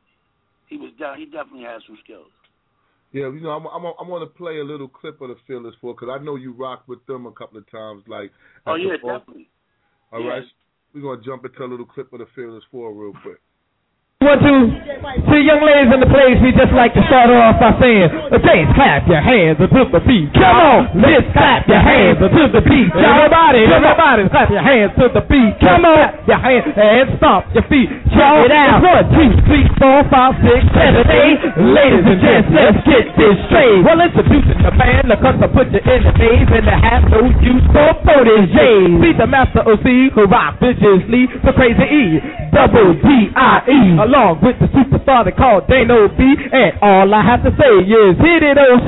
had some skills. Yeah, you know, I'm going to play a little clip of the Fearless Four because I know you rocked with them a couple of times. Like, definitely. All right, we're going to jump into a little clip of the Fearless Four real quick. 1, 2, to young ladies in the place, we just like to start off by saying, please clap your hands until the beat. Come on, let's clap your hands until the beat. Everybody, clap your hands to the beat. Come on, clap your hands and stomp your feet. Check it out. 1, 2, 3, 4, 5, 6, 7, 8. Ladies and gents, let's get this straight. Well, introducing the band, the custom put you in the days and the half no use for proteges. See the master OC who rock viciously for Crazy E, double D-I-E. Along with the superstar they call Dano B. And all I have to say is hit it, OC.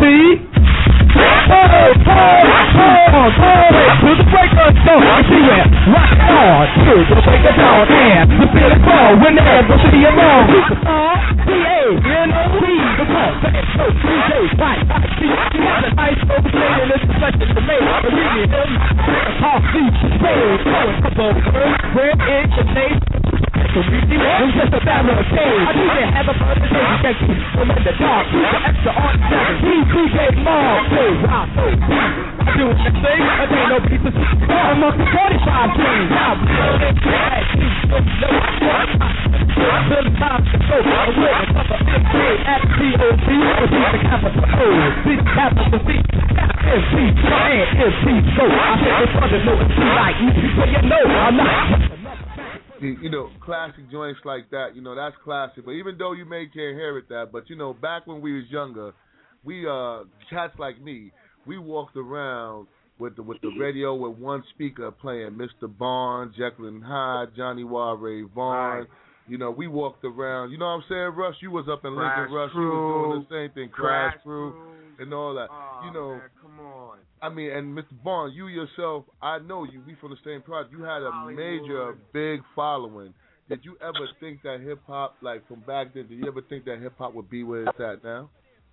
To the breaker song, see it, rock on, to the breaker song, and the feeling fall whenever see you wrong. Superstar, C-A-N-O-C, the call, so DJ, right, I see, you want a nice overlaying, this is such a delay, but really, talk, see, say, couple words, where it can name. I'm just a battle of change. I need to have a birthday. You can't keep them in the dark. The extra on 7. DJ Mom. I do the thing. I ain't no piece of shit. I'm up to 45 dreams. I'm building bad things. Until the time to go. I'm with another F-A-T-O-C. Or see the capital O. See the capital C. M-C. And M-C. So I hit this other note. Like you. So you know I'm not. You know, classic joints like that, you know, that's classic. But even though you may can't hear it that, but, you know, back when we was younger, we, cats like me, we walked around with the radio with one speaker playing Mr. Barnes, Jekyll and Hyde, Johnny Waugh, Ray Vaughn. Right. You know, we walked around. You know what I'm saying, Russ? You was up in Lincoln, Russ. You was doing the same thing, Crash Crew and all that. Oh, you know, man, come on. I mean, and Mr. Barnes, you yourself, I know you. We from the same project. You had a major, big following. did you ever think that hip hop, like from back then, did you ever think that hip hop would be where it's at now?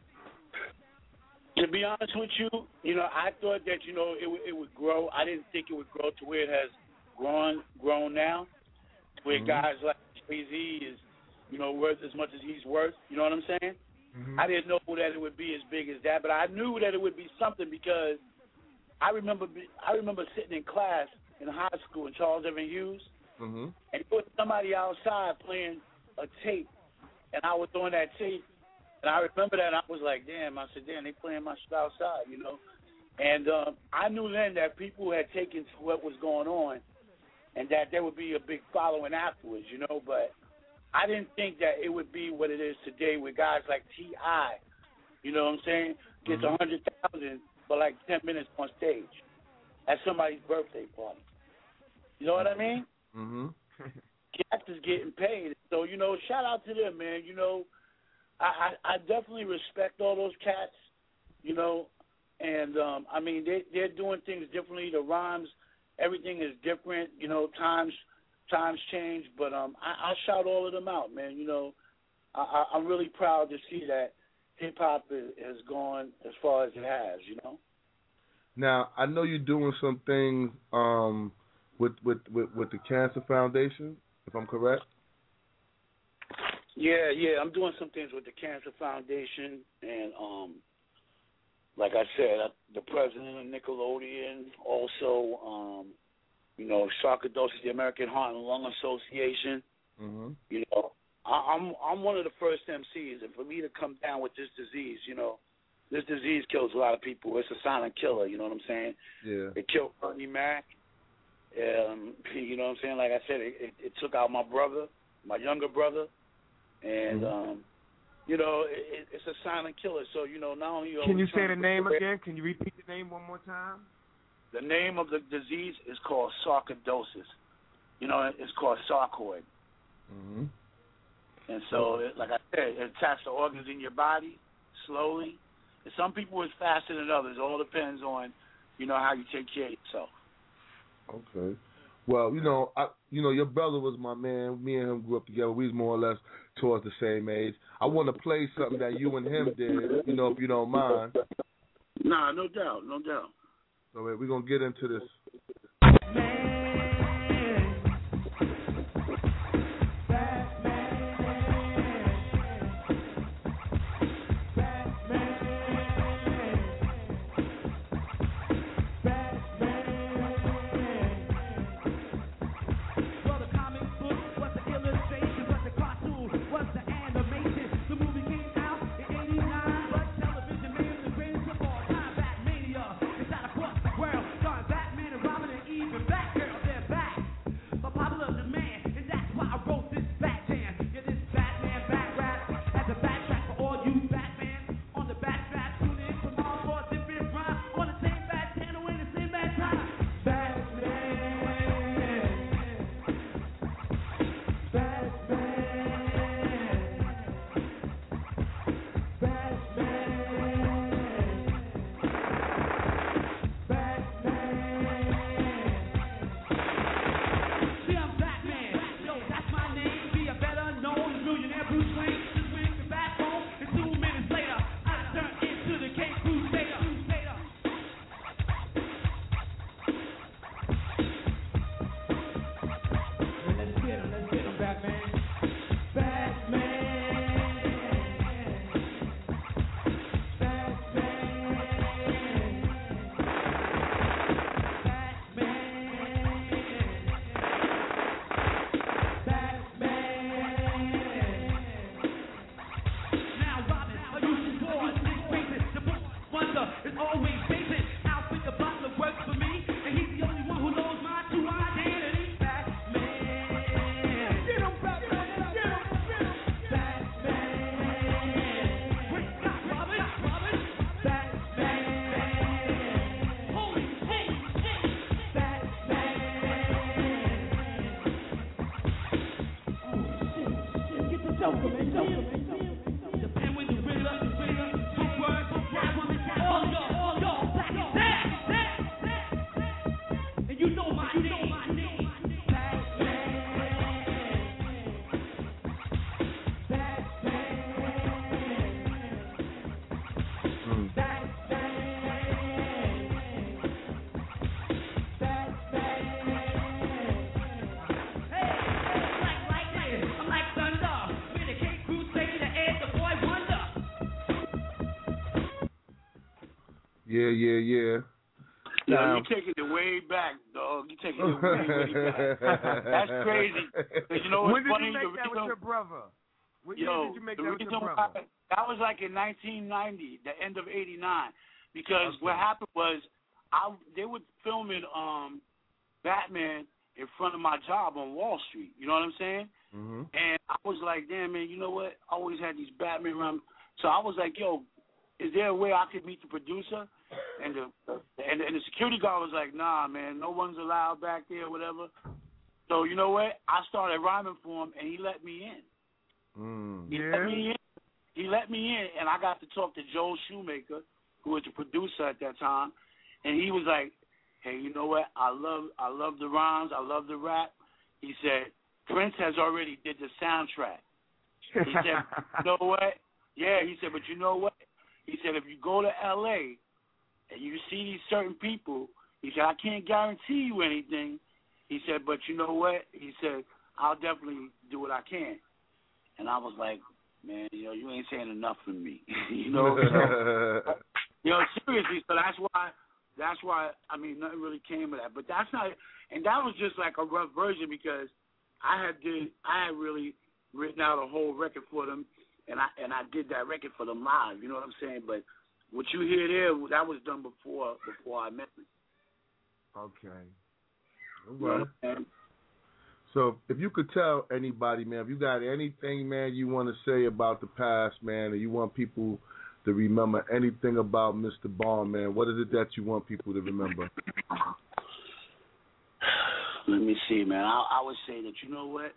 To be honest with you, I thought that it would grow. I didn't think it would grow to where it has grown now, where guys like Jay-Z is, worth as much as he's worth. You know what I'm saying? Mm-hmm. I didn't know that it would be as big as that, but I knew that it would be something because I remember sitting in class in high school in Charles Evan Hughes, and there was somebody outside playing a tape, and I was on that tape, and I remember that, and I was like, damn, they playing my shit outside, And I knew then that people had taken to what was going on and that there would be a big following afterwards, but I didn't think that it would be what it is today with guys like T.I., you know what I'm saying, gets 100,000 for like 10 minutes on stage at somebody's birthday party. You know what I mean? Mm-hmm. Cats is getting paid. So, shout out to them, man. I definitely respect all those cats, and, they're doing things differently. The rhymes, everything is different. Times change, but I shout all of them out, man. I'm really proud to see that hip-hop has gone as far as it has, Now, I know you're doing some things with the Cancer Foundation, if I'm correct. Yeah, I'm doing some things with the Cancer Foundation, and like I said, the president of Nickelodeon, also, Sarcoidosis, the American Heart and Lung Association. Mm-hmm. I'm one of the first MCs, and for me to come down with this disease, this disease kills a lot of people. It's a silent killer, you know what I'm saying? Yeah. It killed Bernie Mac. You know what I'm saying? Like I said, it took out my brother, my younger brother, and it's a silent killer. So not only can you say the name again? Can you repeat the name one more time? The name of the disease is called sarcoidosis. It's called sarcoid. Mm-hmm. And so, like I said, it attacks the organs in your body slowly. And some people it's faster than others. It all depends on, how you take care of yourself. Okay. Well, your brother was my man. Me and him grew up together. We was more or less towards the same age. I want to play something that you and him did, if you don't mind. Nah, no doubt. So we're going to get into this. Yeah. You know, you're taking it way back, dog. You're taking it way back. That's crazy. You know what's funny? When did you make that with your brother? When did you make that with your brother? That was like in 1990, the end of '89. Because what happened was, they were filming Batman in front of my job on Wall Street. You know what I'm saying? Mm-hmm. And I was like, damn, man, you know what? I always had these Batman around. So I was like, yo, is there a way I could meet the producer? And the security guard was like, nah, man, no one's allowed back there or whatever. So you know what? I started rhyming for him, and he let me in. He let me in, and I got to talk to Joel Shoemaker, who was the producer at that time, and he was like, hey, you know what? I love the rhymes. I love the rap. He said, Prince has already did the soundtrack. He said, you know what? Yeah, he said, but you know what? He said, if you go to L.A. and you see these certain people, he said, I can't guarantee you anything. He said, but you know what? He said, I'll definitely do what I can. And I was like, man, you know, you ain't saying enough for me. You know, so, you know, seriously. So that's why, I mean, nothing really came of that. But that's not, and that was just like a rough version because I had really written out a whole record for them, and I did that record for them live. You know what I'm saying? But what you hear there, that was done before I met them. Okay. All right. So if you could tell anybody, man, if you got anything, man, you want to say about the past, man, and you want people to remember anything about Mr. Bond, man, what is it that you want people to remember? Let me see, man. I would say that, you know what?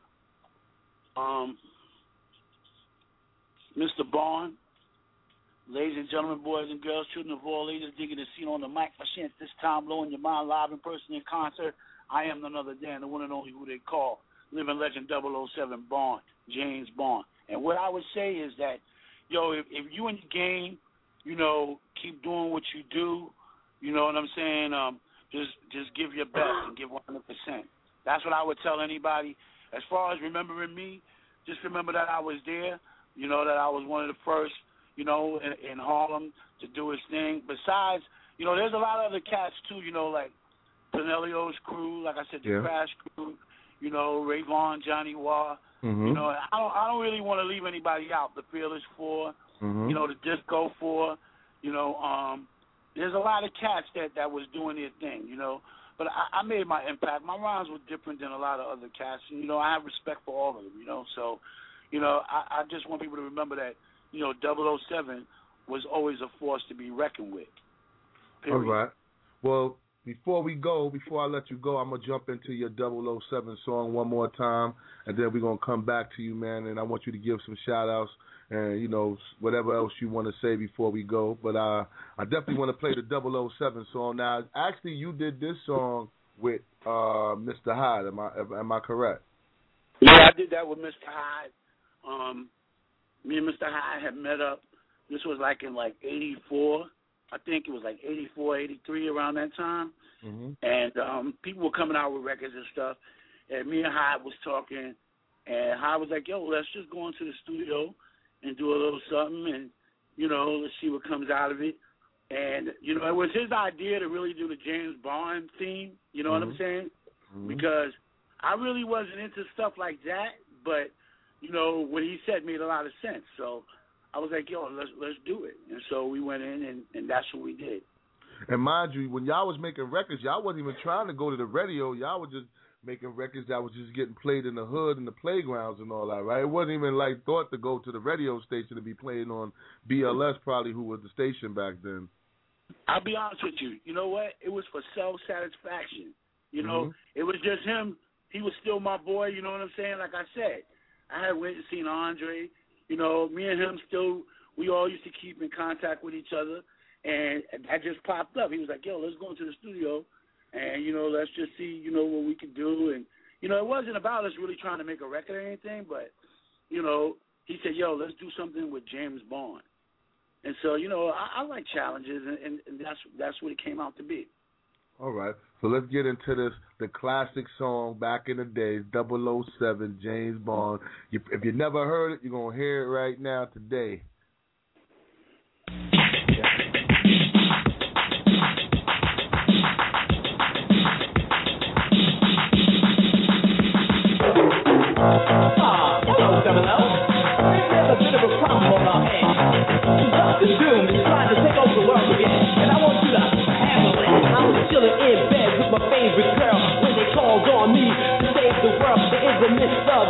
Mr. Bond, ladies and gentlemen, boys and girls, children of all ages, digging the scene on the mic. My chance this time, blowing your mind live in person in concert. I am none other than the one and only who they call living legend 007 Bond, James Bond. And what I would say is that, yo, if you in the game, you know, keep doing what you do. You know what I'm saying? Just give your best and give 100%. That's what I would tell anybody. As far as remembering me, just remember that I was there. You know, that I was one of the first, you know, in Harlem to do his thing. Besides, you know, there's a lot of other cats too, you know, like Pinelio's crew, like I said, the Crash crew, you know, Ray Vaughn, Johnny Waugh. Mm-hmm. You know, I don't really want to leave anybody out. The Fearless Four, you know, the Disco Four, you know, there's a lot of cats that was doing their thing, you know. But I made my impact. My rhymes were different than a lot of other cats. And, you know, I have respect for all of them, you know. So, you know, I just want people to remember that, you know, 007 was always a force to be reckoned with. Period. All right. Well, before I let you go, I'm going to jump into your 007 song one more time, and then we're going to come back to you, man, and I want you to give some shout-outs and, you know, whatever else you want to say before we go. But I definitely want to play the 007 song. Now, actually, you did this song with Mr. Hyde. Am I correct? Yeah, I did that with Mr. Hyde. Me and Mr. Hyde had met up. This was like in like 84. I think it was like 84, 83 around that time. Mm-hmm. And people were coming out with records and stuff. And me and Hyde was talking. And Hyde was like, yo, let's just go into the studio and do a little something. And, you know, let's see what comes out of it. And, you know, it was his idea to really do the James Bond theme. You know what I'm saying? Mm-hmm. Because I really wasn't into stuff like that. But, you know, what he said made a lot of sense. So I was like, yo, let's do it. And so we went in, and that's what we did. And mind you, when y'all was making records, y'all wasn't even trying to go to the radio. Y'all were just making records that was just getting played in the hood and the playgrounds and all that, right? It wasn't even like thought to go to the radio station to be playing on BLS, probably, who was the station back then. I'll be honest with you. You know what? It was for self-satisfaction. You know, it was just him. He was still my boy, you know what I'm saying? Like I said, I had went and seen Andre. You know, me and him still, we all used to keep in contact with each other. And that just popped up. He was like, yo, let's go into the studio and, you know, let's just see, you know, what we can do. And, you know, it wasn't about us really trying to make a record or anything, but, you know, he said, yo, let's do something with James Bond. And so, you know, I like challenges, and that's what it came out to be. All right. So let's get into this, the classic song back in the days, 007, James Bond. If you never heard it, you're going to hear it right now today.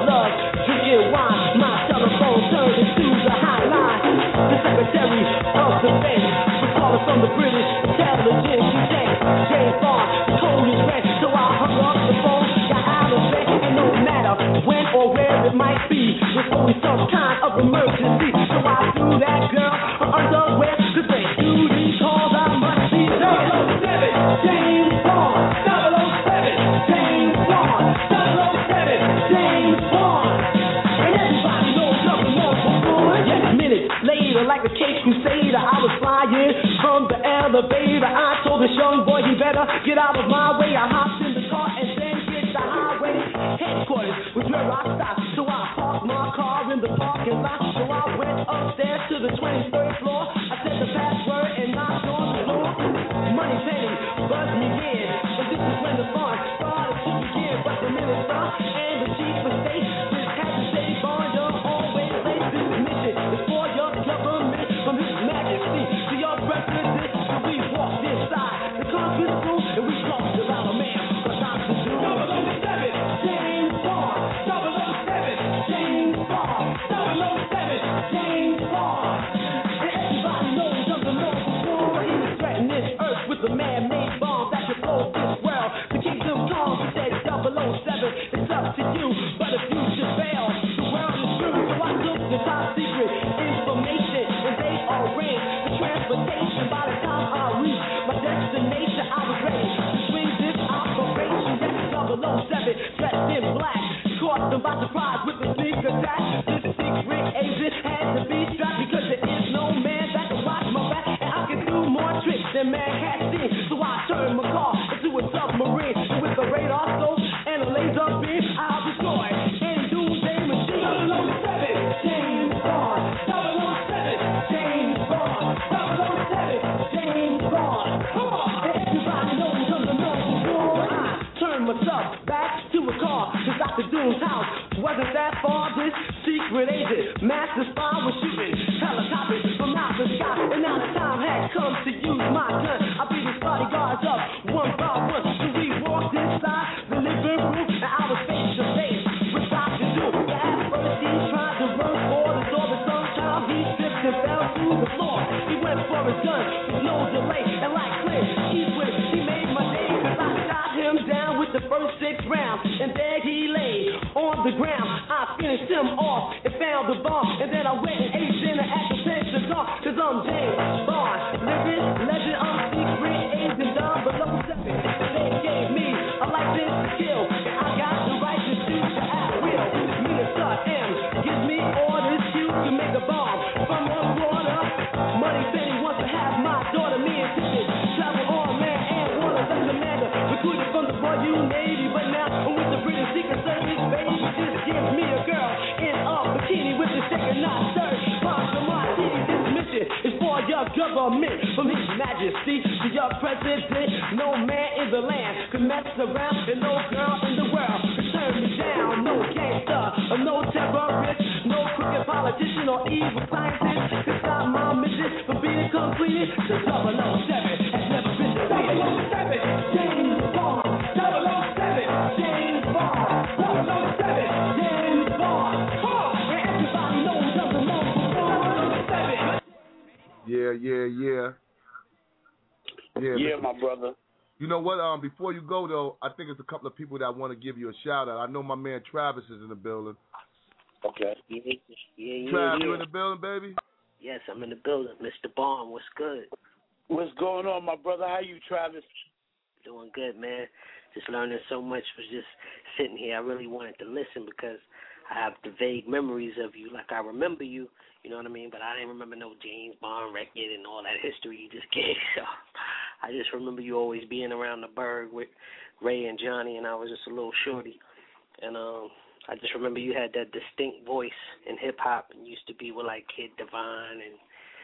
love, drinking wine. My telephone turned into the hotline. The secretary of the Fed was calling from the British intelligence. She said, James Bond, the code is red. So I hung up the phone, got out of bed, and no matter when or where it might be, there's always some kind of emergency. So I threw that girl her underwear, cause they do these calls, I must be there. 007, James Bond, 007, James Bond, 007, James Bond. And everybody knows nothing more before. Minutes later, like a case crusader, I was flying from the elevator. I told this young boy, he better get out of my way. I hopped in the car and then hit the highway. Headquarters was where I stopped, so I parked my car in the parking lot. So I went upstairs to the 23rd floor. I said the password and knocked on the door. Money penny buzzed me in, and this is when the fun started to begin. But the minister and the chief of state just had to say, Bond, you're always late. This mission is for your government from His Majesty to your president. So we walked inside the conference room and we talked about a man for not to do. 007, James Bond, 007, James Bond, 007, James Bond. And everybody knows I'm the Lord before. He was threatening this earth with a man-made bomb that could blow this world. To keep them calm, he said 007, it's up to you, but if you should fail, the world is true. So I took the top secret information and they arranged the transportation. By the time I reached my destination, I was ready to swing this operation. Yes, 007, dressed in black, caught them by surprise with a sneak attack. This secret agent had to be strapped because there is no man that can watch my back, and I can do more tricks than man has seen. So I turned my car into a submarine, and with a radar scope and a laser beam, I'll destroy any doomsday machine. 007, James Bond, 007, James Bond, 007, James Bond. Come on, and everybody knows I'm the number one. I turned myself back to a car to Dr. Doom's house. Wasn't that far? This secret agent, master spy, was shooting helicopters from out the sky, and now the time had come to use my gun. I beat his bodyguards up one by one. So we walked inside the living room, and I was face to face with Dr. Doom. At first he tried to run for the door, but somehow he slipped and fell to the floor. He went for his gun with no delay, and like Clint Eastwood, he made my day, cause I shot him down with the first 6 rounds, and there he lay on the ground. I finished him off and found the bomb, and then I went and ate dinner at the Pentagon, cause I'm James Bond, living legend, I'm secret agent 007. They gave me a license to kill, and I got the right to shoot at will. Minister M gives me orders, you can make a bomb from underwater. Money Penny wants to have my daughter, me and Tippet travel on man and water. The commander recruited from the Royal Navy, but now I'm with the British Secret Service, baby. Just give me a girl in a bikini with the shaker, not stirred. Pastor Martini, this mission is for your government, from His Majesty to your president. No man in the land could mess around, and no girl in the world could turn me down. No gangster, or no terrorist, no crooked politician or evil scientist could stop my mission from being completed. The 007 has never been defeated. 007, James Bond, 007, James Bond, 007, James Bond. And everybody knows I'm the number 007. Yeah, my brother. You know what? Before you go though, I think it's a couple of people that want to give you a shout out. I know my man Travis is in the building. Okay. Travis, you in the building, baby? Yes, I'm in the building. Mr. Bond, what's good? What's going on, my brother? How you, Travis? Doing good, man. Just learning so much. Was just sitting here. I really wanted to listen because I have the vague memories of you. Like I remember you, you know what I mean? But I didn't remember no James Bond record and all that history you just gave. So I just remember you always being around the burg with Ray and Johnny, and I was just a little shorty. And I just remember you had that distinct voice in hip hop, and used to be with like Kid Divine and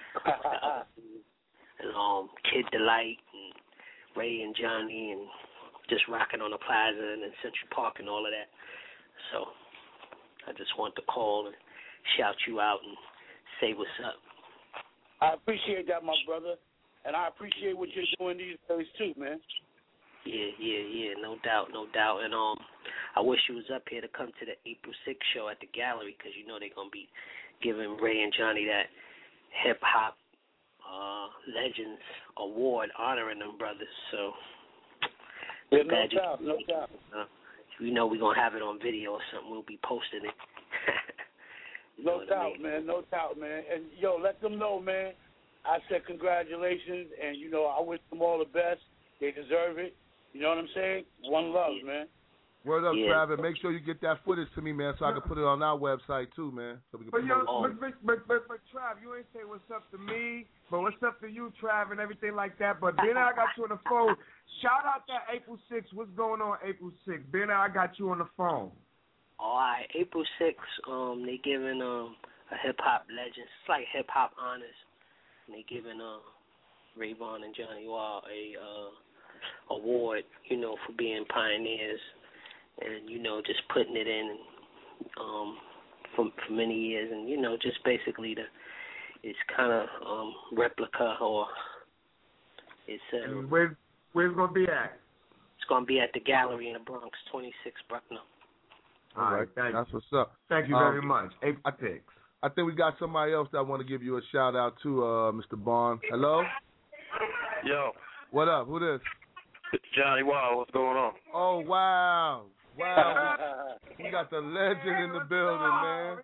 Kid Delight and Ray and Johnny, and just rocking on the plaza and in Central Park and all of that. So I just want to call and shout you out and say what's up. I appreciate that, my brother, and I appreciate what you're doing these days too, man. Yeah, no doubt. And I wish you was up here to come to the April 6th show at the gallery, because you know they're going to be giving Ray and Johnny that hip-hop Legends Award, honoring them brothers. So, yeah, no doubt. We know we're going to have it on video or something. We'll be posting it. No doubt, man. And, yo, let them know, man. I said congratulations, and, you know, I wish them all the best. They deserve it. You know what I'm saying? One love, man. Word up, Travis. Make sure you get that footage to me, man, so I can put it on our website, too, man. So we can but Trav, you ain't say what's up to me, but what's up to you, Trav, and everything like that. But then I got you on the phone. Shout out that April 6th. What's going on April 6th? Ben, I got you on the phone. All right, April 6th, they giving a hip-hop legend. It's like hip-hop honors. And they giving Ray Vaughn and Johnny Wall a award, you know, for being pioneers and, you know, just putting it in for many years. And, you know, just basically it's kind of replica, or it's... and where's it going to be at? It's going to be at the gallery in the Bronx, 26 Bruckner. All right, that's what's up. Thank you very much. April 6th. I think we got somebody else that want to give you a shout out to, Mr. Bond. Hello? Yo. What up? Who this? It's Johnny Wall. What's going on? Oh, wow. We got the legend in the building, man.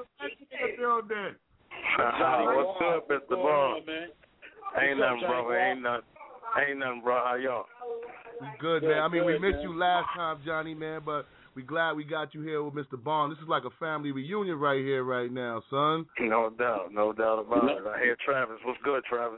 What's up, Mr. Bond? Ain't nothing, brother. Ain't nothing, bro. How y'all? We good, man. I mean, we missed you last time, Johnny, man, but we glad we got you here with Mr. Bond. This is like a family reunion right here, right now, son. No doubt about it. I hear Travis. What's good, Travis?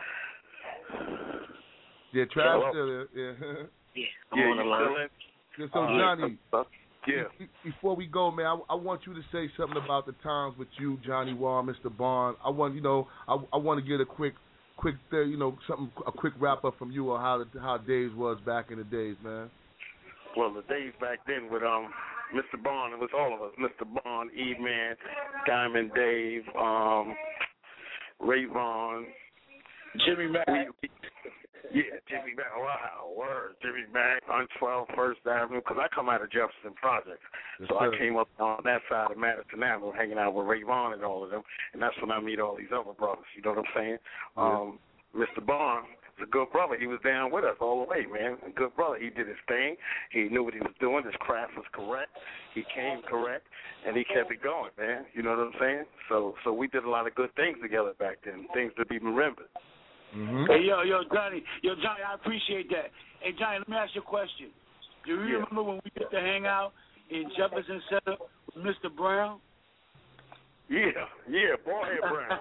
Yeah, Travis still there. Yeah, I'm on the line. Yeah, so Johnny, yeah. Before we go, man, I want you to say something about the times with you, Johnny Wall, Mr. Bond. I want to get a quick, a quick wrap up from you on how days was back in the days, man. Well, the days back then with Mr. Bond, it was all of us. Mr. Bond, E-Man, Diamond Dave, Ray Vaughn, Jimmy Mack. Jimmy Mack. Wow, word. Jimmy Mack, on 12 First Avenue, because I come out of Jefferson Projects. So I came up on that side of Madison Avenue, hanging out with Ray Vaughn and all of them, and that's when I meet all these other brothers. You know what I'm saying? Mr. Bond is a good brother. He was down with us all the way, man. A good brother. He did his thing. He knew what he was doing. His craft was correct. He came correct, and he kept it going, man. You know what I'm saying? So we did a lot of good things together back then, things to be remembered. Mm-hmm. Hey, yo, Johnny, I appreciate that. Hey, Johnny, let me ask you a question. Do you remember when we used to hang out in Jefferson Center with Mr. Brown? Yeah, Boyhead Brown.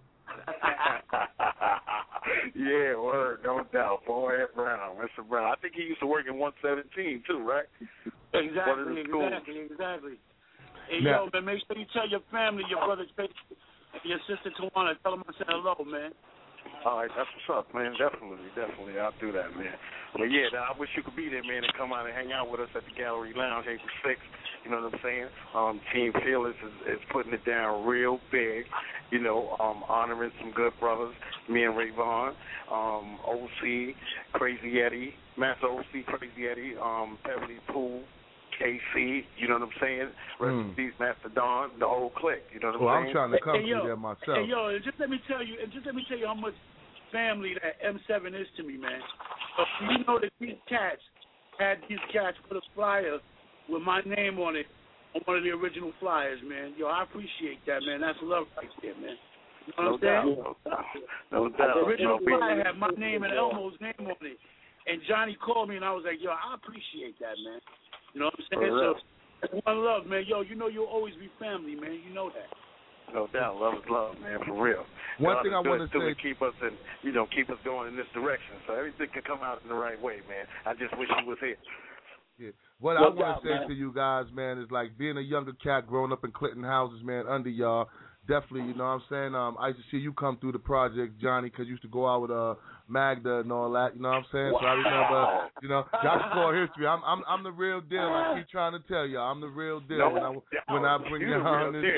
Yeah, word, no doubt. Boyhead Brown, Mr. Brown. I think he used to work in 117 too, right? Exactly. Hey, yo, man, make sure you tell your family, your brother, your sister Tawana, tell them I said hello, man. All right, that's what's up, man. Definitely. I'll do that, man. But, yeah, I wish you could be there, man, and come out and hang out with us at the Gallery Lounge April 6th. You know what I'm saying? Team Fearless is putting it down real big, you know, honoring some good brothers, me and Ray Vaughn, OC, Crazy Eddie, Master OC, Crazy Eddie, Beverly Poole, KC, you know what I'm saying? Rest in peace, Master Don, the whole clique, you know what I'm saying? I'm trying to come through there myself. Hey, yo, just let me tell you how much family that M7 is to me, man. You know that these cats put a flyer with my name on it on one of the original flyers, man. Yo, I appreciate that, man. That's love right there, man. You know what I'm saying? No doubt. The original flyer had my name and Elmo's name on it. And Johnny called me, and I was like, yo, I appreciate that, man. You know what I'm saying? So, that's one love, man. Yo, you know you'll always be family, man. You know that. No doubt. Love is love, man, for real. One thing I want to say, keep us going in this direction, so everything can come out in the right way, man. I just wish he was here. Yeah. What I want to say to you guys, man, is like being a younger cat growing up in Clinton houses, man, under y'all. Definitely, you know what I'm saying? I used to see you come through the project, Johnny, because you used to go out with Magda and all that, you know what I'm saying? So I remember, you know, Josh Core history. I'm the real deal. I keep trying to tell y'all, I'm the real deal when I bring you on this.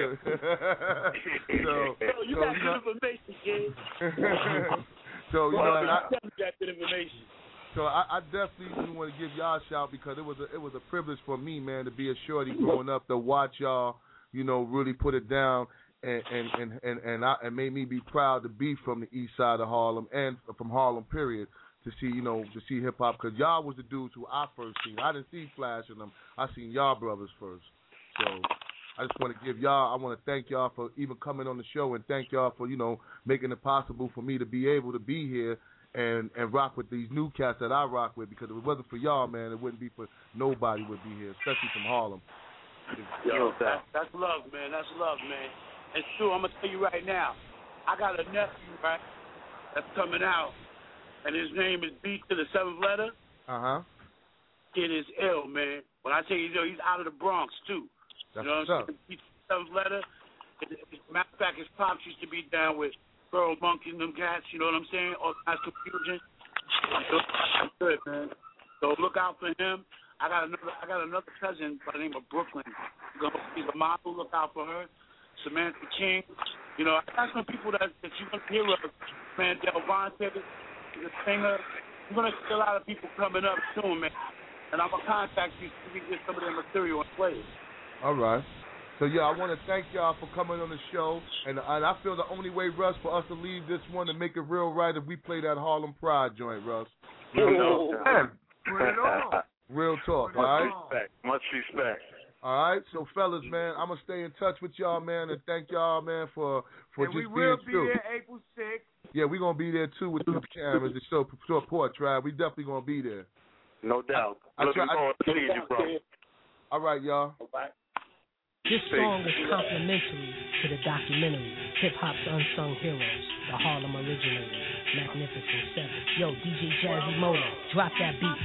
You got good information, kid. So, you know, got good information. So I definitely want to give y'all a shout because it was a privilege for me, man, to be a shorty growing up, to watch y'all, really put it down, and made me be proud to be from the east side of Harlem and from Harlem, period. To see hip hop, because y'all was the dudes who I first seen. I didn't see Flash and them. I seen y'all brothers first. So I just want to I want to thank y'all for even coming on the show, and thank y'all for making it possible for me to be able to be here and rock with these new cats that I rock with. Because if it wasn't for y'all, man, it wouldn't be for nobody would be here, especially from Harlem. Yo, that's love, man. That's love, man. It's true. I'm gonna tell you right now. I got a nephew, right, that's coming out. And his name is B to the 7th letter. Kid is ill, man. When I tell you, he's out of the Bronx, too. That's you know what I'm saying? B to the 7th letter. Matter of fact, his pops used to be down with Earl Monk and them cats, you know what I'm saying? All kinds of confusion. That's good, man. So look out for him. I got another cousin by the name of Brooklyn. He's a model. Look out for her. Samantha King. I got some people that you're going to hear of. Man, Delvante, the singer. You're going to see a lot of people coming up soon, man. And I'm going to contact you so we can get some of their material and play it. All right. So, I want to thank y'all for coming on the show. And I feel the only way, Russ, for us to leave this one and make it real right if we play that Harlem Pride joint, Russ. Real talk, all right? Much respect. All right, so fellas, man, I'm gonna stay in touch with y'all, man, and thank y'all, man, for just being true. We will be there April 6th. Yeah, we're gonna be there too with the cameras to show support, Tribe. We definitely gonna be there. No doubt. Looking forward to seeing you, bro. All right, y'all. This song is complimentary to the documentary Hip Hop's Unsung Heroes, the Harlem Originators, Magnificent Seven. Yo, DJ Jazzy Moto, drop that beat.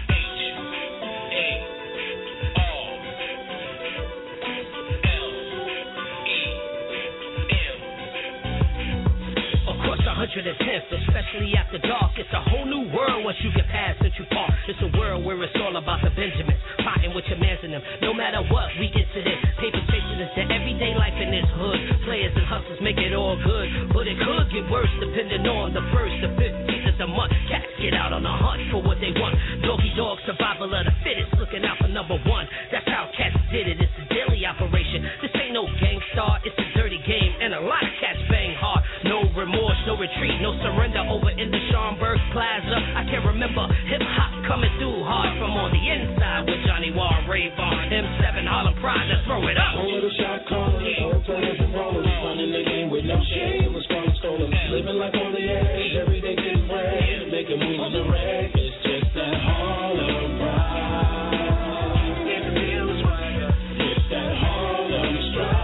110th, especially after dark. It's a whole new world once you get past Central Park. It's a world where it's all about the Benjamins, potting with your mans in them. No matter what, we get to this. Paper chasing is the everyday life in this hood. Players and hustlers make it all good, but it could get worse depending on the 1st to 15th of the month. Cats get out on a hunt for what they want. Doggy dog, survival of the fittest, looking out for number one. That's how cats did it. It's a daily operation. This ain't no gangstar, it's a dirty game, and a lot of cats bang hard. No remorse, no retreat, no surrender over in the Schaumburg Plaza. I can remember hip-hop coming through hard from on the inside with Johnny Wall, Ray-Vaughn, M7, Harlem Pride. Let's throw it up. All of the shot callers, all players and ballers, running the game with no shame, response callers, living life on the edge, every day getting bread, making moves on the rag. It's just that Harlem Pride. It's real swagger. It's that Harlem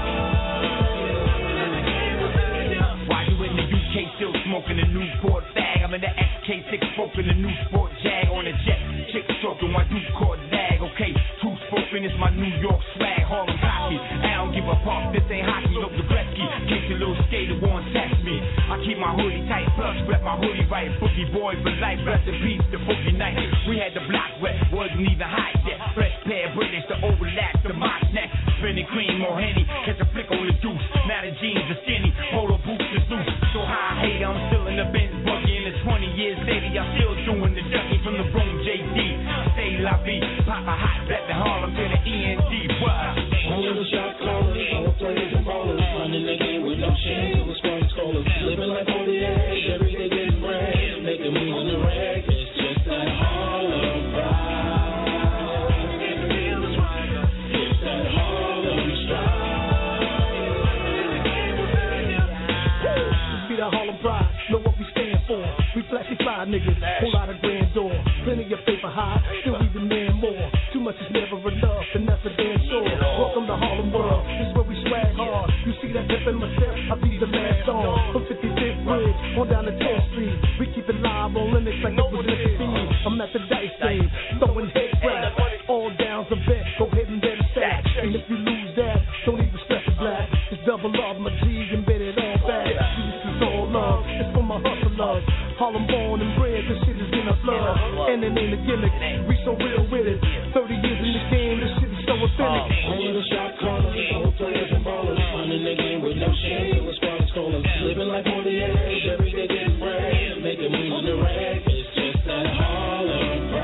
stride. Why you in the UK still smoking a Newport fag? I'm in the SK6 smoking a new sport jag on a jet. Chicks talking while you caught lag. Okay, two spoken is my New York swag. Harlem hockey. I don't give a fuck. This ain't hockey. Look the Gretzky. Case a little skater won't tax me. I keep my hoodie tight. Plus rep my hoodie right. Boogie boy for life. Rest in peace the boogie night. We had the block wet. Wasn't even hot yet. Fresh pair of British to overlap the mock neck. Spinning cream or Henny. Catch a flick on the deuce. Now the jeans are skinny. Polo boots is loose. So high I hate I'm still in the Benz buggy. And it's 20 years later. I'm still doing the ducky from the room JD. Say la vie. Pop a hot bet in Harlem to the END. What? All of the shot callers, all players and ballers, running the game with no shame, response callers, living life on the edge, every day getting bread, making moves on the rag. It's just that Harlem Pride. It's real swagger. It's that Harlem stride. This be the Harlem Pride. Know what we stand for. We flashy fly niggas, whole lot of grand door, plenty of paper high, still we demand more. Too much is never enough, and that's a damn sure. Welcome to Harlem World, this is where we swag hard. You see that dip in my step, I be the mask on. From 55th Bridge, on down to 10th Street. We keep it live on Linux like it was meant to be. I'm at the dice game, throwing head crap. All down's a bet, go ahead and bet a stack. And if you lose that, don't even stress it black. It's double love, my G, and bet it all back. This is all love, it's for my hustlers. Harlem born and bred, this shit is in our blood. And it ain't a gimmick, we so real with it. 30 years in the game, this shit is so authentic. All of the shot callers, all players and ballers, running the game with no shame, response callers, living life on the edge, every day getting bread, making moves on the rag. It's just that Harlem Pride.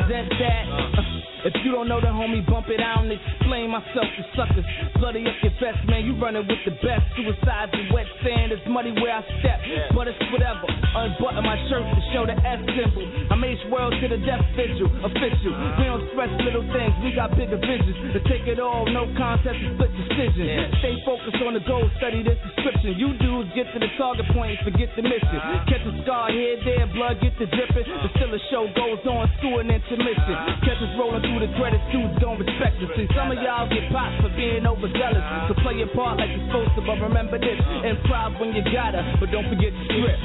represent that. If you don't know the homie, bump it out and explain myself to suckers. Bloody up your vest, man, you running with the best. Suicides and wet sand, it's muddy where I step. But it's whatever, unbutton my shirt to show the S symbol. I made world to the death vigil, official. We don't stress little things, we got bigger visions. To take it all, no contest, a split decision. Stay focused on the goal, study this description. You dudes get to the target point and forget the mission. Catch a scar here, there, blood get the dripping. But still the show goes on through an intermission. Catch us rolling through the credits, dudes don't respect us. See, some of y'all get popped for being overzealous. So play your part like you're supposed to, but remember this: improv when you gotta, but don't forget the script.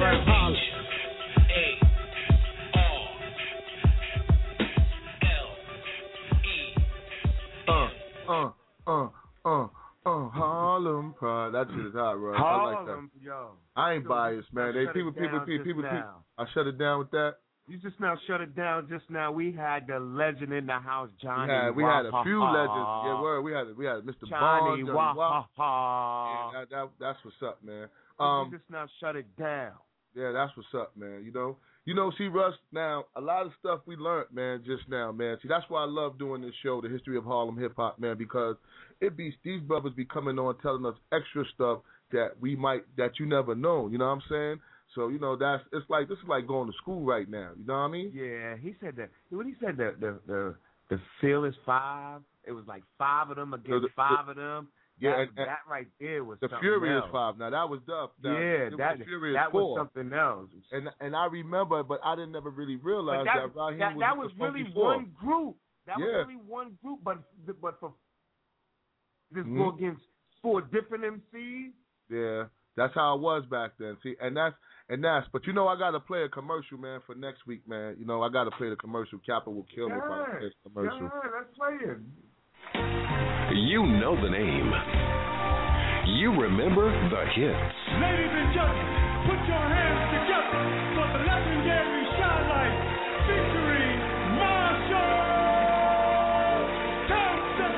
Harlem Pride. That shit is hot, bro. I like that. Yo. I ain't biased, man. People. I shut it down with that. You just now shut it down. Just now, we had the legend in the house, Johnny. We had a few legends. Yeah, word. We had Mr. Johnny Bond. Yeah, that's what's up, man. You just now shut it down. Yeah, that's what's up, man. You know, see, Russ. Now, a lot of stuff we learned, man, just now, man. See, that's why I love doing this show, the history of Harlem hip hop, man, because these brothers be coming on telling us extra stuff that you never know. You know what I'm saying? So, you know, this is like going to school right now. You know what I mean? Yeah, he said that. When he said that the field is 5, it was like 5 of them against 5 of them. Yeah, that right there was the something Fury else. is 5. Now that was tough. That was something else. And I remember, but I didn't never really realize that Raheem that was really one group. That was really one group. But for this go against 4 different MCs. Yeah, that's how it was back then. See, and that's. But you know, I gotta play a commercial, man, for next week, man. You know, I gotta play the commercial. Kappa will kill me if I play the commercial. Yeah, let's play it. You know the name. You remember the hits. Ladies and gentlemen, put your hands together for the legendary Shy-Light featuring Marshall Thompson.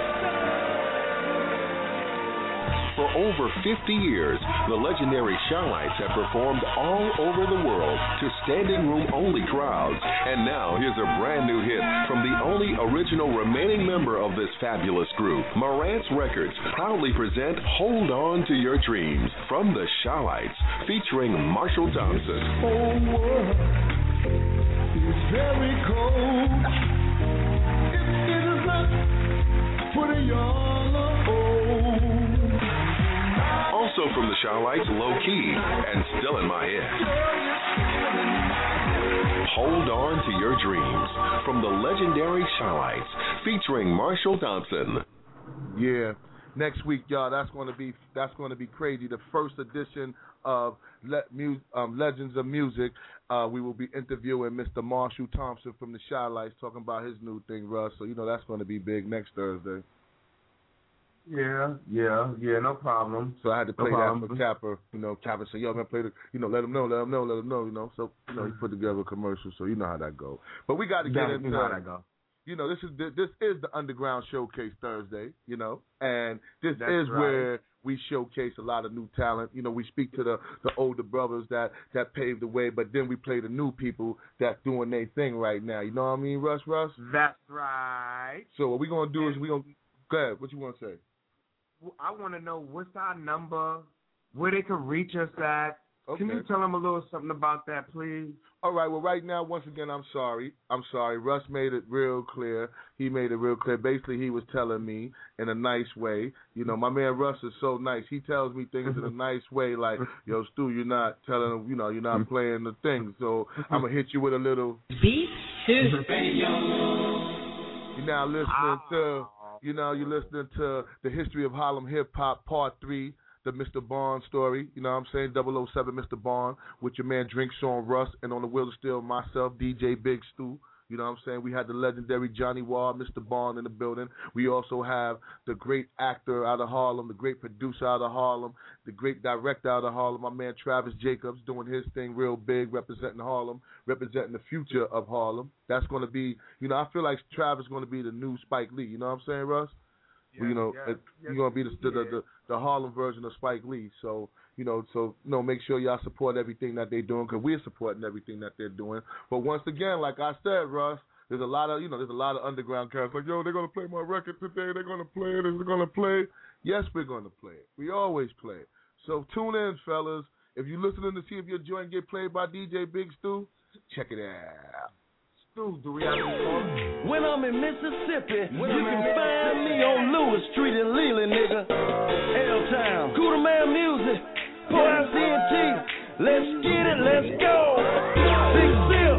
For over 50 years, the legendary Shy-Lights have performed all over the world to standing room only crowds. And now here's a brand new hit from the only original remaining member of this fabulous group. Marantz Records proudly present Hold On to Your Dreams from the Shy-Lights, featuring Marshall Thompson. Oh, world is very cold. If it is not for the young or old. Also from the Shy-Lights, Low Key and Still in My Head. Hold On to Your Dreams from the legendary Shy-Lights, featuring Marshall Thompson. Yeah, next week, y'all. That's going to be crazy. The first edition of Legends of Music. We will be interviewing Mr. Marshall Thompson from the Shy-Lights, talking about his new thing, Russ. So you know that's going to be big next Thursday. Yeah, no problem. So I had to play that for Kappa. You know, Kappa said, yo, man, play the, let him know, you know. So, he put together a commercial, so you know how that go. But we got to get into how that go. You know, this is the Underground Showcase Thursday, you know, and this is where we showcase a lot of new talent. You know, we speak to the older brothers that paved the way, but then we play the new people that's doing their thing right now. You know what I mean, Russ? That's right. So what we're going to do is go ahead. What you want to say? I want to know what's our number, where they can reach us at. Okay. Can you tell them a little something about that, please? All right. Well, right now, once again, I'm sorry. Russ made it real clear. He made it real clear. Basically, he was telling me in a nice way. You know, my man Russ is so nice. He tells me things in a nice way, like, yo, Stu, you're not telling him, you know, you're not playing the thing. So I'm going to hit you with a little beat. You're now listening to... You know, you're listening to the history of Harlem Hip Hop Part 3, the Mr. Bond story. You know what I'm saying? 007 Mr. Bond with your man Drink Song Russ, and on the wheel of steel myself, DJ Big Stu. You know what I'm saying? We had the legendary Johnny Wall, Mr. Bond in the building. We also have the great actor out of Harlem, the great producer out of Harlem, the great director out of Harlem, my man Travis Jacobs doing his thing real big, representing Harlem, representing the future of Harlem. That's going to be, you know, I feel like Travis is going to be the new Spike Lee. You know what I'm saying, Russ? You're going to be the Harlem version of Spike Lee. So, make sure y'all support everything that they're doing, because we're supporting everything that they're doing. But once again, like I said, Russ, There's a lot of underground cats like, yo, they're gonna play my record today. They're gonna play it. They're gonna play it. Yes, we're gonna play it. We always play it. So tune in, fellas. If you're listening to see if your joint get played by DJ Big Stu, check it out. Stu, do we have any calls? When I'm in Mississippi, you can find me on Lewis Street in Leland, nigga. L-Town. Cooter Man Music. Pour CNT. Let's get it, let's go. Big Sip.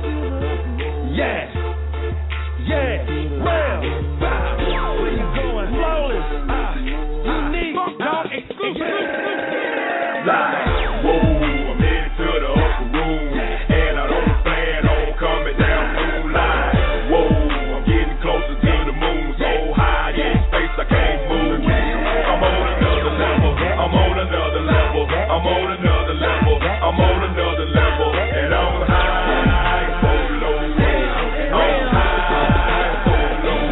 Yeah. Yeah. Well. Where you going? Flawless. Unique. Dog exclusive. Live. Whoa, I'm headed to the upper room. And I don't plan on coming down too live. Whoa, I'm getting closer to the moon. So high in space I can't move. I'm on another level. I'm on another level. I'm on another level. I'm on another level. And I'm high, so low. I'm high, so low.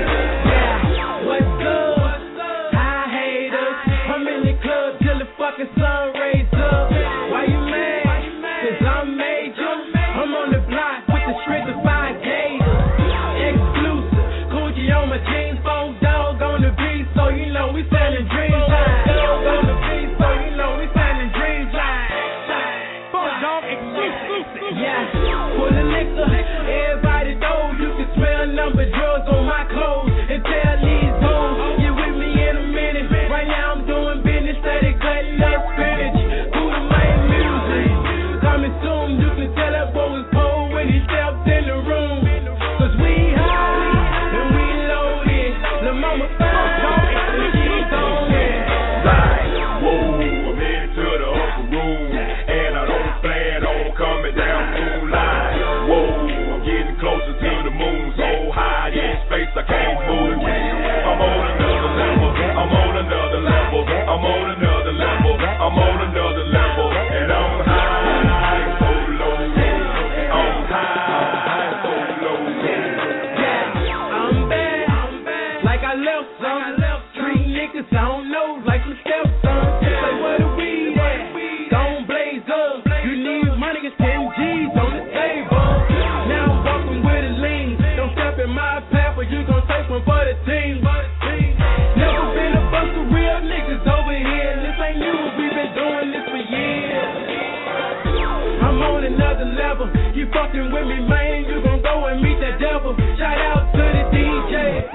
Yeah, what's good? Hi, haters. I'm in the club till the fucking sun rays up. Why you mad? Cause I'm major. I'm on the block with the strength of 5 gators. Exclusive. Coochie on my jeans, phone dog on the beat, so you know we selling dreams. Dog on the beat, so you know we selling dreams. Phone dog exclusive. Yeah, full of liquor. Everybody know you can smell number drugs on my clothes. And tell these hoes, get with me in a minute. Right now I'm doing business, steady cutting up spinach. Through the main music. Coming soon, you can tell that boy was cold when he stepped in the room. Cause we high and we loaded. The mama found and she's on it. Right. Whoa, I'm headed to the upper room. And I don't plan on coming down too live. Whoa, I'm getting closer to the moon. So high in space I can't move. I'm on another level. I'm on another level. I'm on another level. I'm on another level. And I'm high, so low. I'm high, so low. I'm bad, like I left some. Street niggas, I don't know, like some stepsons. Say where the weed at? Don't blaze up. You need money, it's 10 G's on the table. Now I'm walking with a lean. Don't step in my path, or you gon' take one for the team. Never been a bunch of real niggas over here. This ain't new, we been doing this for years. I'm on another level. You fucking with me, man, you gon' go and meet that devil. Shout out to the DJ.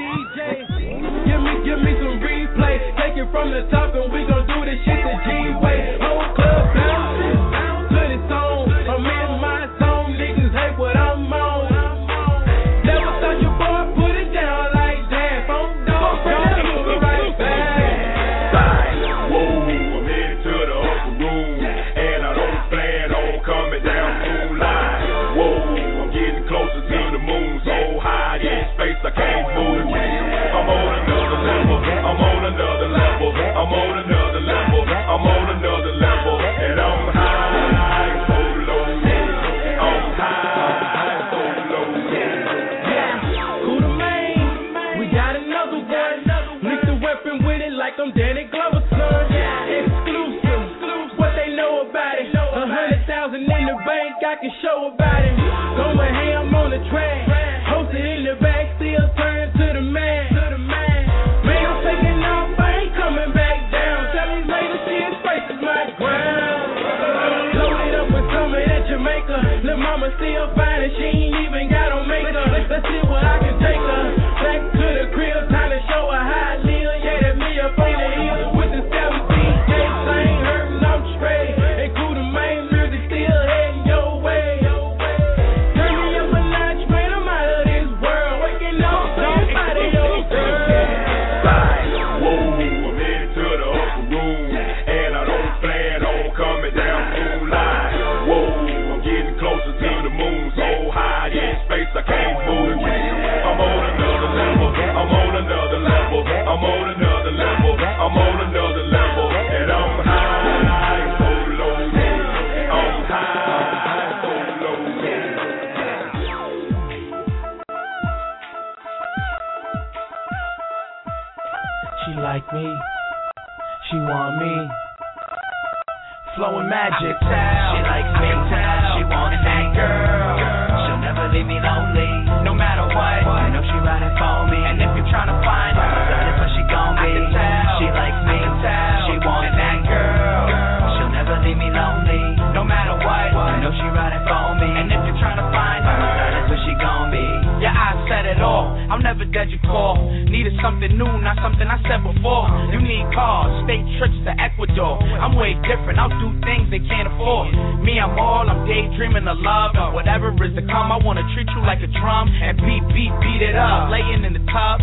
Give me some replay. Take it from the top and we gon' do this shit the G-way. Whole club bouncing to the song. I'm in my zone. Niggas hate what I'm on. Never thought your boy put it down like that. Phone dog, don't move right back. Whoa, I'm headed to the upper room. And I don't plan on coming down too live. Whoa, I'm getting closer to the moon. So high in space I can't move. I'm on another level. I'm on another level. I'm on another level. I'm on another level. And I'm high, so low. I'm high, so low. Yeah, Cooter Man, we got another one. Mix the weapon with it like I'm Danny Glover's son. Exclusive, what they know about it. 100,000 in the bank, I can show about it. Going ham on the track, hosted in the back, still turn to the man. Man, I'm taking off, I ain't coming back down. Tell these ladies see his face is my ground. Loaded up with some of that Jamaica. Lil' mama still fine and she ain't even got on makeup. Let's see where I can take her. Back to the crib, time to show her how I live. Yeah, that me up on the hill with the 17 J's. I ain't hurting, I'm straight. And Cooter Man music still heading your way. Turn me up a notch, man, I'm out of this world. Waking up, I'm out of your girl. Whoa, I'm headed to the upper room. And I don't plan on coming down too live. Whoa, I'm getting closer to the moon. So high in space I can't move. I'm on another level. I'm on another level. I'm on another level. I'm on another level. And I'm high, so low. I'm high, so low. She like me, she want me. Flowing magic, she likes me, she wants that girl. She'll never leave me lonely. No I'm never dead, you call. Needed something new, not something I said before. You need cars, state trips to Ecuador. I'm way different, I'll do things they can't afford. Me, I'm daydreaming of love. And whatever is to come, I wanna treat you like a drum. And beat it up. Laying in the tub,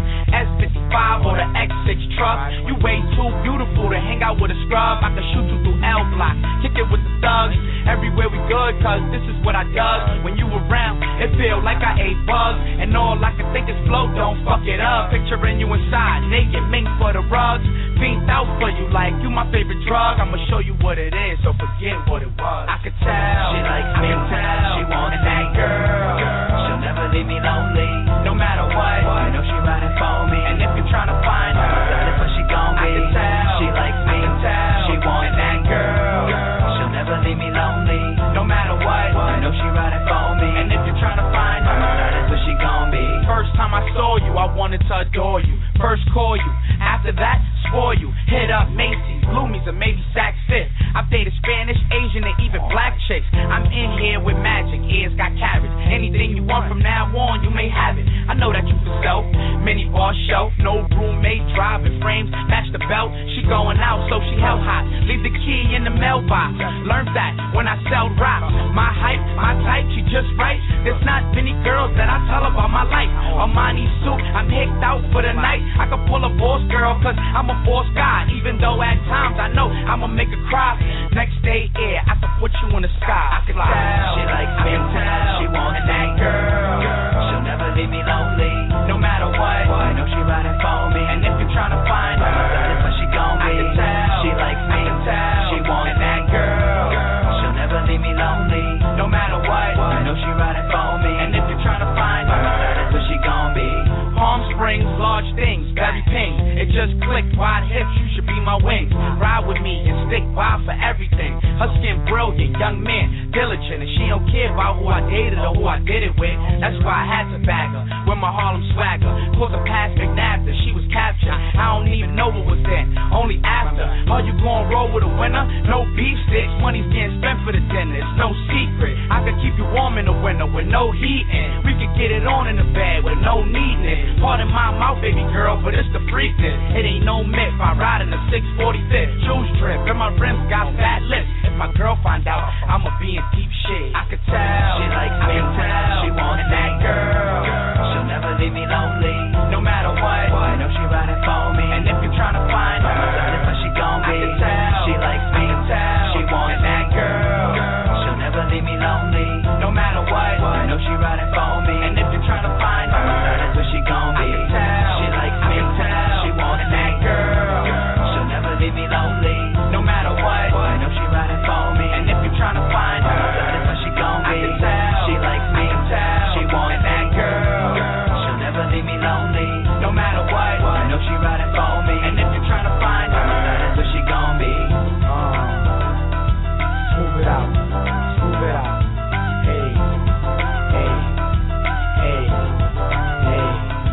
S55 or the X6 truck. You way too beautiful to hang out with a scrub. I can shoot you through L block, kick it with the thugs. Everywhere we good, cause this is what I does. When you around, it feel like I ate bugs. And all I can think is flow, don't fuck it up. Picturing you inside, naked, mink for the rugs. Fiend out for you like you my favorite drug. I'ma show you what it is, so forget what it was. I could tell, she likes me, she wants that girl. She'll never leave me lonely, no matter what. You know she riding for me, and if you're trying to find her, that's what she gon' be. I can tell, she likes me, she wants that girl. She'll never leave me lonely, no matter what. You know she riding for me, and if you're trying to find her, that's what she gon' be. First time I saw you, I wanted to adore you. First call you, after that, spoil you. Hit up Macy's, Bloomies, or maybe Saks Fifth. I've dated Spanish, Asian, and even black chicks. I'm in here with magic, ears got carrots. Anything you want from now on, you may have it. I know that you for self, mini bar shelf, no roommate, driving frames, match the belt. She going out, so she hell hot. Leave the key in the mailbox. Learned that when I sell rock. My hype, my type, she just right. There's not many girls that I tell about my life. Armani suit, I'm hicked out for the night. I can pull a boss girl, cause I'm a boss guy. Even though at times I know I'ma make her cry. Next day, yeah, I can put you in the sky. I can tell, she likes me, she wants that girl. She'll never leave me lonely, no matter what. You know she riding for me, and if you're trying to find her, that's what she gon' be. I can tell, she likes me, she wants that girl. She'll never leave me lonely, no matter what. You know she riding for me, and if you're trying to find her, that's what she gon' be. Palm Springs, large things, very pink. It just clicked, wide hips, you should be my wings. Ride with me and stick by for everything. Her skin brilliant, young man, diligent, and she don't care about who I dated or who I did it with. That's why I had to bag her with my Harlem swagger. Cause her past McNaster, she was captured. I don't even know what was then, only after. Are you gon' roll with a winner? No beef sticks, money's getting spent for the dinner. It's no secret. I could keep you warm in the winter with no heat in. We could get it on in the bed with no needness. Pardon my mouth, baby girl, but it's the freakness. It ain't no myth. I ride in the 645th juice trip, and my rims got fat lips. If my girl find out, I'ma be in deep shit. I could tell, she likes me, she wants that girl. She'll never leave me lonely, no matter what. You know she riding for me, and if you're trying to find her, that's what she gon' be. I can tell, she likes me, she wants that girl. She'll never leave me lonely, no matter what. You know she riding for me, and if you're trying to find her, that's what she gon' be. I can tell, she likes me, she wants that girl. She'll never leave me lonely, no matter what. You know she riding for me, and if you're trying to find her, that's what she gon' be. I can tell, she likes me, she wants that girl. She'll never leave me lonely, no matter what. You know she riding for me, and if you're trying to find her, that's what she gon' be. Smooth it out, smooth it out. Hey, hey, hey, hey.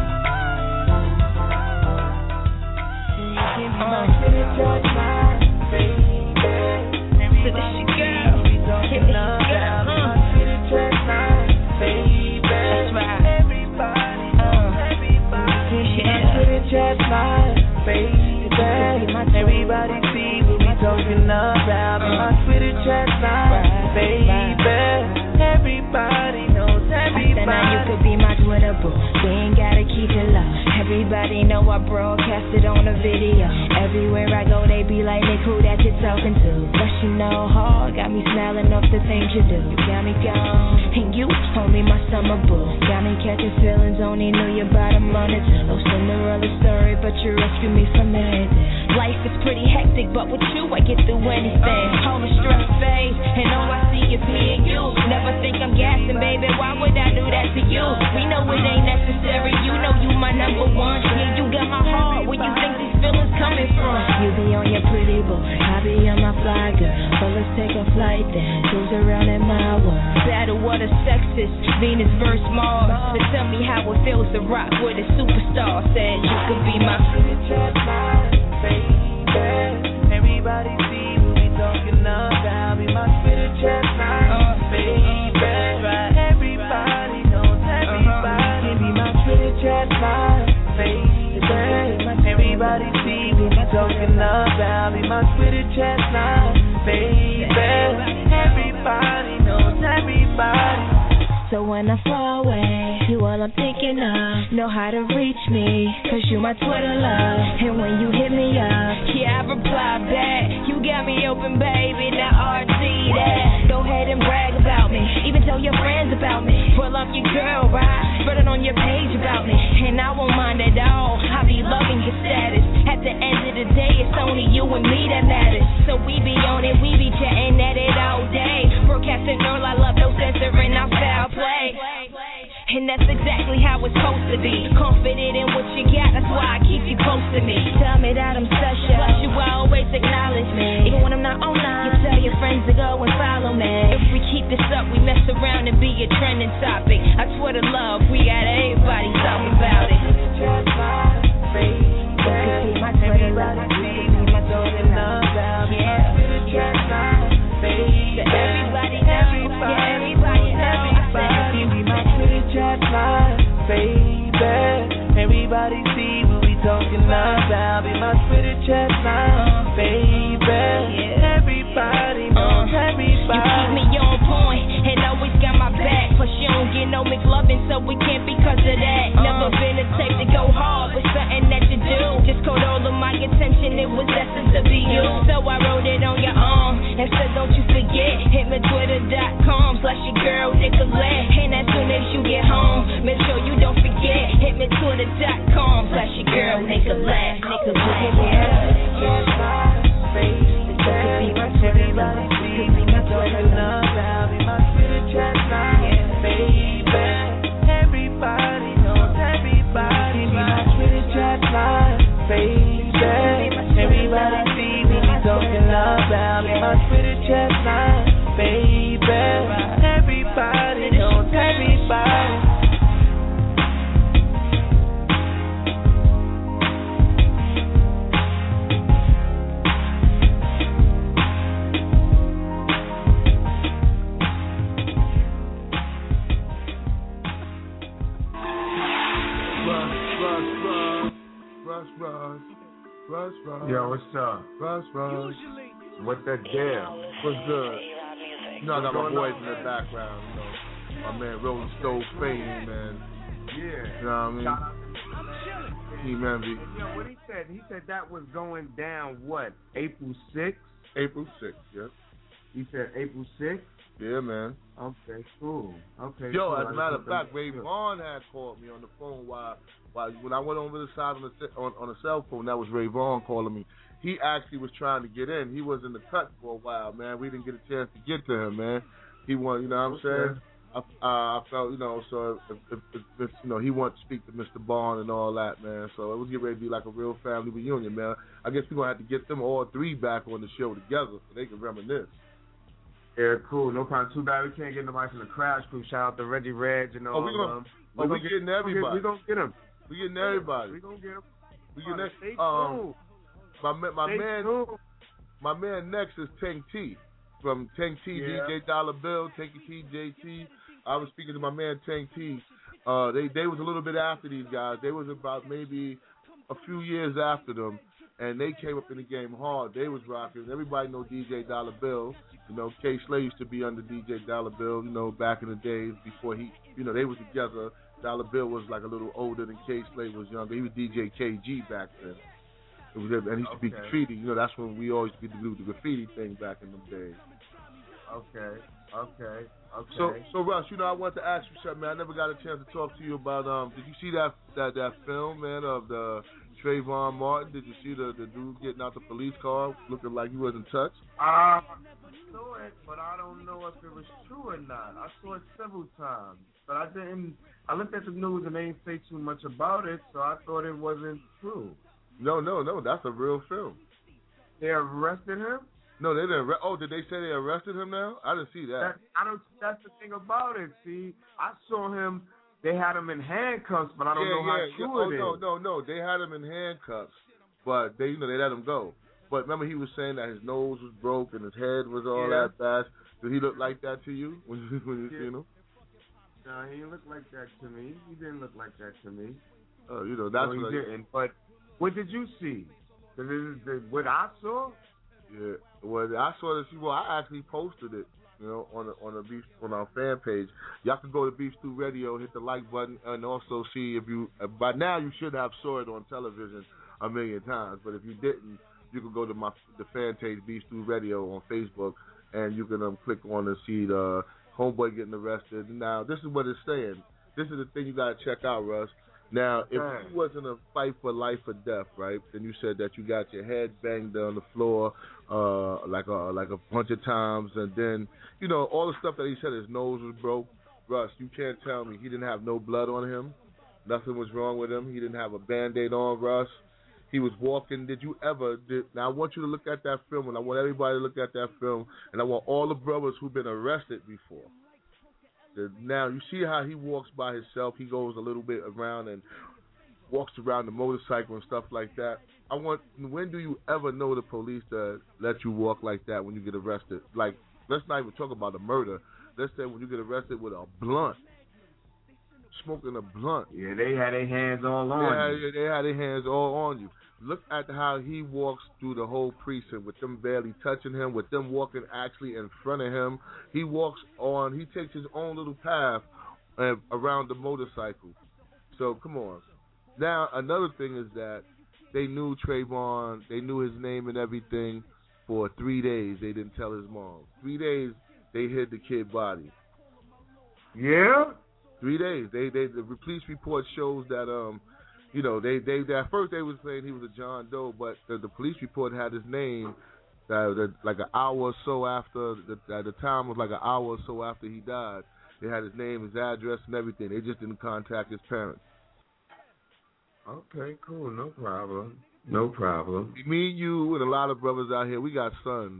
Give me my city touch, my baby. So this your girl. Give me your girl. My city touch, my baby. That's right. Everybody, everybody. My city touch, my baby. Everybody see what we talking about. My Twitter chat, my baby. Everybody knows everybody. Now you could be my Twitter boo. We ain't gotta keep it low. Everybody know I broadcast it on the video. Everywhere I go, they be like, Nick, who that you talking to? But you know, hard got me smiling off the things you do. Got me gone, and you only my summer boo. Got me catching feelings, only knew you by the money. No Cinderella story, but you rescued me from everything. Life is pretty hectic, but with you I get through anything. All the stress fades, and all I see is me and you. Never think I'm gassing, baby, why would I do that to you? We know it ain't necessary, you know you my number one. Yeah, you got my heart, where you think these feelings coming from? You be on your pretty boy, I be on my fly girl. So let's take a flight then, cruise around in my world. Battle what a sexist, Venus versus Mars. So tell me how it feels to rock with a superstar. Said you could be my baby. Everybody see what we talking about. Be my Twitter chat line, baby. Everybody knows everybody. Be my Twitter chat chest line, baby. Everybody see me talking about me, my Twitter chat line, baby. Everybody knows everybody. So when I fall away, you all I'm thinking of. Know how to reach me, cause you my Twitter love. And when you hit me up, yeah, I reply back. You got me open, baby, now RT that. Go ahead and brag about me, even tell your friends about me. Pull up your girl, right? Spread it on your page about me, and I won't mind at all. I be loving your status. At the end of the day, it's only you and me that matters. So we be on it, we be chatting at it all day. Broadcasting all I love, no censoring, our foul play. And that's exactly how it's supposed to be. Confident in what you got, that's why I keep you close to me. Tell me that I'm special, plus you always acknowledge me. Even when I'm not online, you tell your friends to go and follow me. If we keep this up, we mess around and be a trending topic. I swear to love, we got everybody talking about it. My Twitter love, my Twitter love, yeah. Everybody, chat line, baby. Everybody see what we talking about. Be my Twitter chat line, baby. Everybody knows everybody. You keep me on point and always got my back. Plus you don't get no McLovin', so we can't because of that. Never been a type to go hard with something that you do. Just caught all of my attention, it was destined to be you. So I wrote it on your arm and said don't you forget. Hit me Twitter.com/your girl Nicolette. And as soon as you get home, make sure you don't forget. Hit me Twitter.com/your girl Nicolette. Everybody knows everybody. Be my Twitter chat line, baby. Everybody see me talking about me. My Twitter chat line, baby. Everybody knows everybody. Rush. Yo, what's up? Rush. What's that deal? What's good? You know, I got my boys in the background, you know. My man Rolling Stone Fame, man. Yeah. You know what I mean? Team Envy. Yeah, what he said that was going down, what, April 6th? April 6th, yep. He said April 6th? Yeah, man. Okay, cool. Okay. Yo, cool. as a matter of fact, Ray Vaughn had called me on the phone while when I went over the side on the cell phone. That was Ray Vaughn calling me. He actually was trying to get in. He was in the cut for a while, man. We didn't get a chance to get to him, man. He wanted, you know what I'm saying? I felt, you know, so if you know, he wanted to speak to Mr. Bond and all that, man. So it was getting ready to be like a real family reunion, man. I guess we're going to have to get them all three back on the show together so they can reminisce. Yeah, cool. No problem. Too bad we can't get nobody from the Crash Crew. Shout out to Reggie Reg and all. We're getting everybody. We're going to get them. We're getting everybody. We're going to get them. Stay my man next is Tank T from Tank T, yeah. DJ Dollar Bill, Tank T, JT. I was speaking to my man Tank T. They was a little bit after these guys. They was about maybe a few years after them, and they came up in the game hard. They was rocking. Everybody know DJ Dollar Bill. You know, K Slay used to be under DJ Dollar Bill. You know, back in the days before he, you know, they was together. Dollar Bill was like a little older than K Slay was younger. He was DJ KG back then. And he used to be graffiti. You know, that's when we always used to do the graffiti thing back in them days. Okay. So Russ, you know, I wanted to ask you something, man. I never got a chance to talk to you about. Did you see that film, man, of the Trayvon Martin? Did you see the dude getting out the police car, looking like he wasn't touched? I saw it, but I don't know if it was true or not. I saw it several times, but I didn't. I looked at the news and they didn't say too much about it, so I thought it wasn't true. No, that's a real film. They arrested him? No, they didn't. Did they say they arrested him now? I didn't see that. That's the thing about it. See, I saw him. They had him in handcuffs, but I don't know how true it is. No. They had him in handcuffs, but they let him go. But remember, he was saying that his nose was broke and his head was all that bad. Did he look like that to you when you seen him? No, he didn't look like that to me. He didn't look like that to me. That's no, what he didn't. But what did you see? What I saw? Yeah, well, I saw this. Well, I actually posted it, on our fan page. Y'all can go to Beef Stew Radio, hit the like button, and also see if you. By now, you should have saw it on television a million times. But if you didn't, you can go to the fan page Beef Stew Radio on Facebook, and you can click on and see the homeboy getting arrested. Now, this is what it's saying. This is the thing you gotta check out, Russ. Now, if you wasn't a fight for life or death, right? Then you said that you got your head banged on the floor, like a bunch of times, and then all the stuff that he said. His nose was broke. Russ, you can't tell me he didn't have no blood on him. Nothing was wrong with him. He didn't have a Band-Aid on, Russ. He was walking. Now I want you to look at that film, and I want everybody to look at that film, and I want all the brothers who've been arrested before. Now, you see how he walks by himself. He goes a little bit around and walks around the motorcycle and stuff like that. When do you ever know the police to let you walk like that when you get arrested? Like, let's not even talk about a murder. Let's say when you get arrested with a blunt, smoking a blunt. Yeah, they had their hands all on you. They had their hands all on you. Look at how he walks through the whole precinct with them barely touching him, with them walking actually in front of him. He takes his own little path around the motorcycle. So, come on. Now, another thing is that they knew Trayvon, they knew his name and everything for 3 days. They didn't tell his mom. 3 days, they hid the kid's body. Yeah? 3 days. The police report shows that, at first they was saying he was a John Doe, but the police report had his name like an hour or so after, at the time was like an hour or so after he died. They had his name, his address, and everything. They just didn't contact his parents. Okay, cool. No problem. No problem. Me, you, and a lot of brothers out here, we got sons,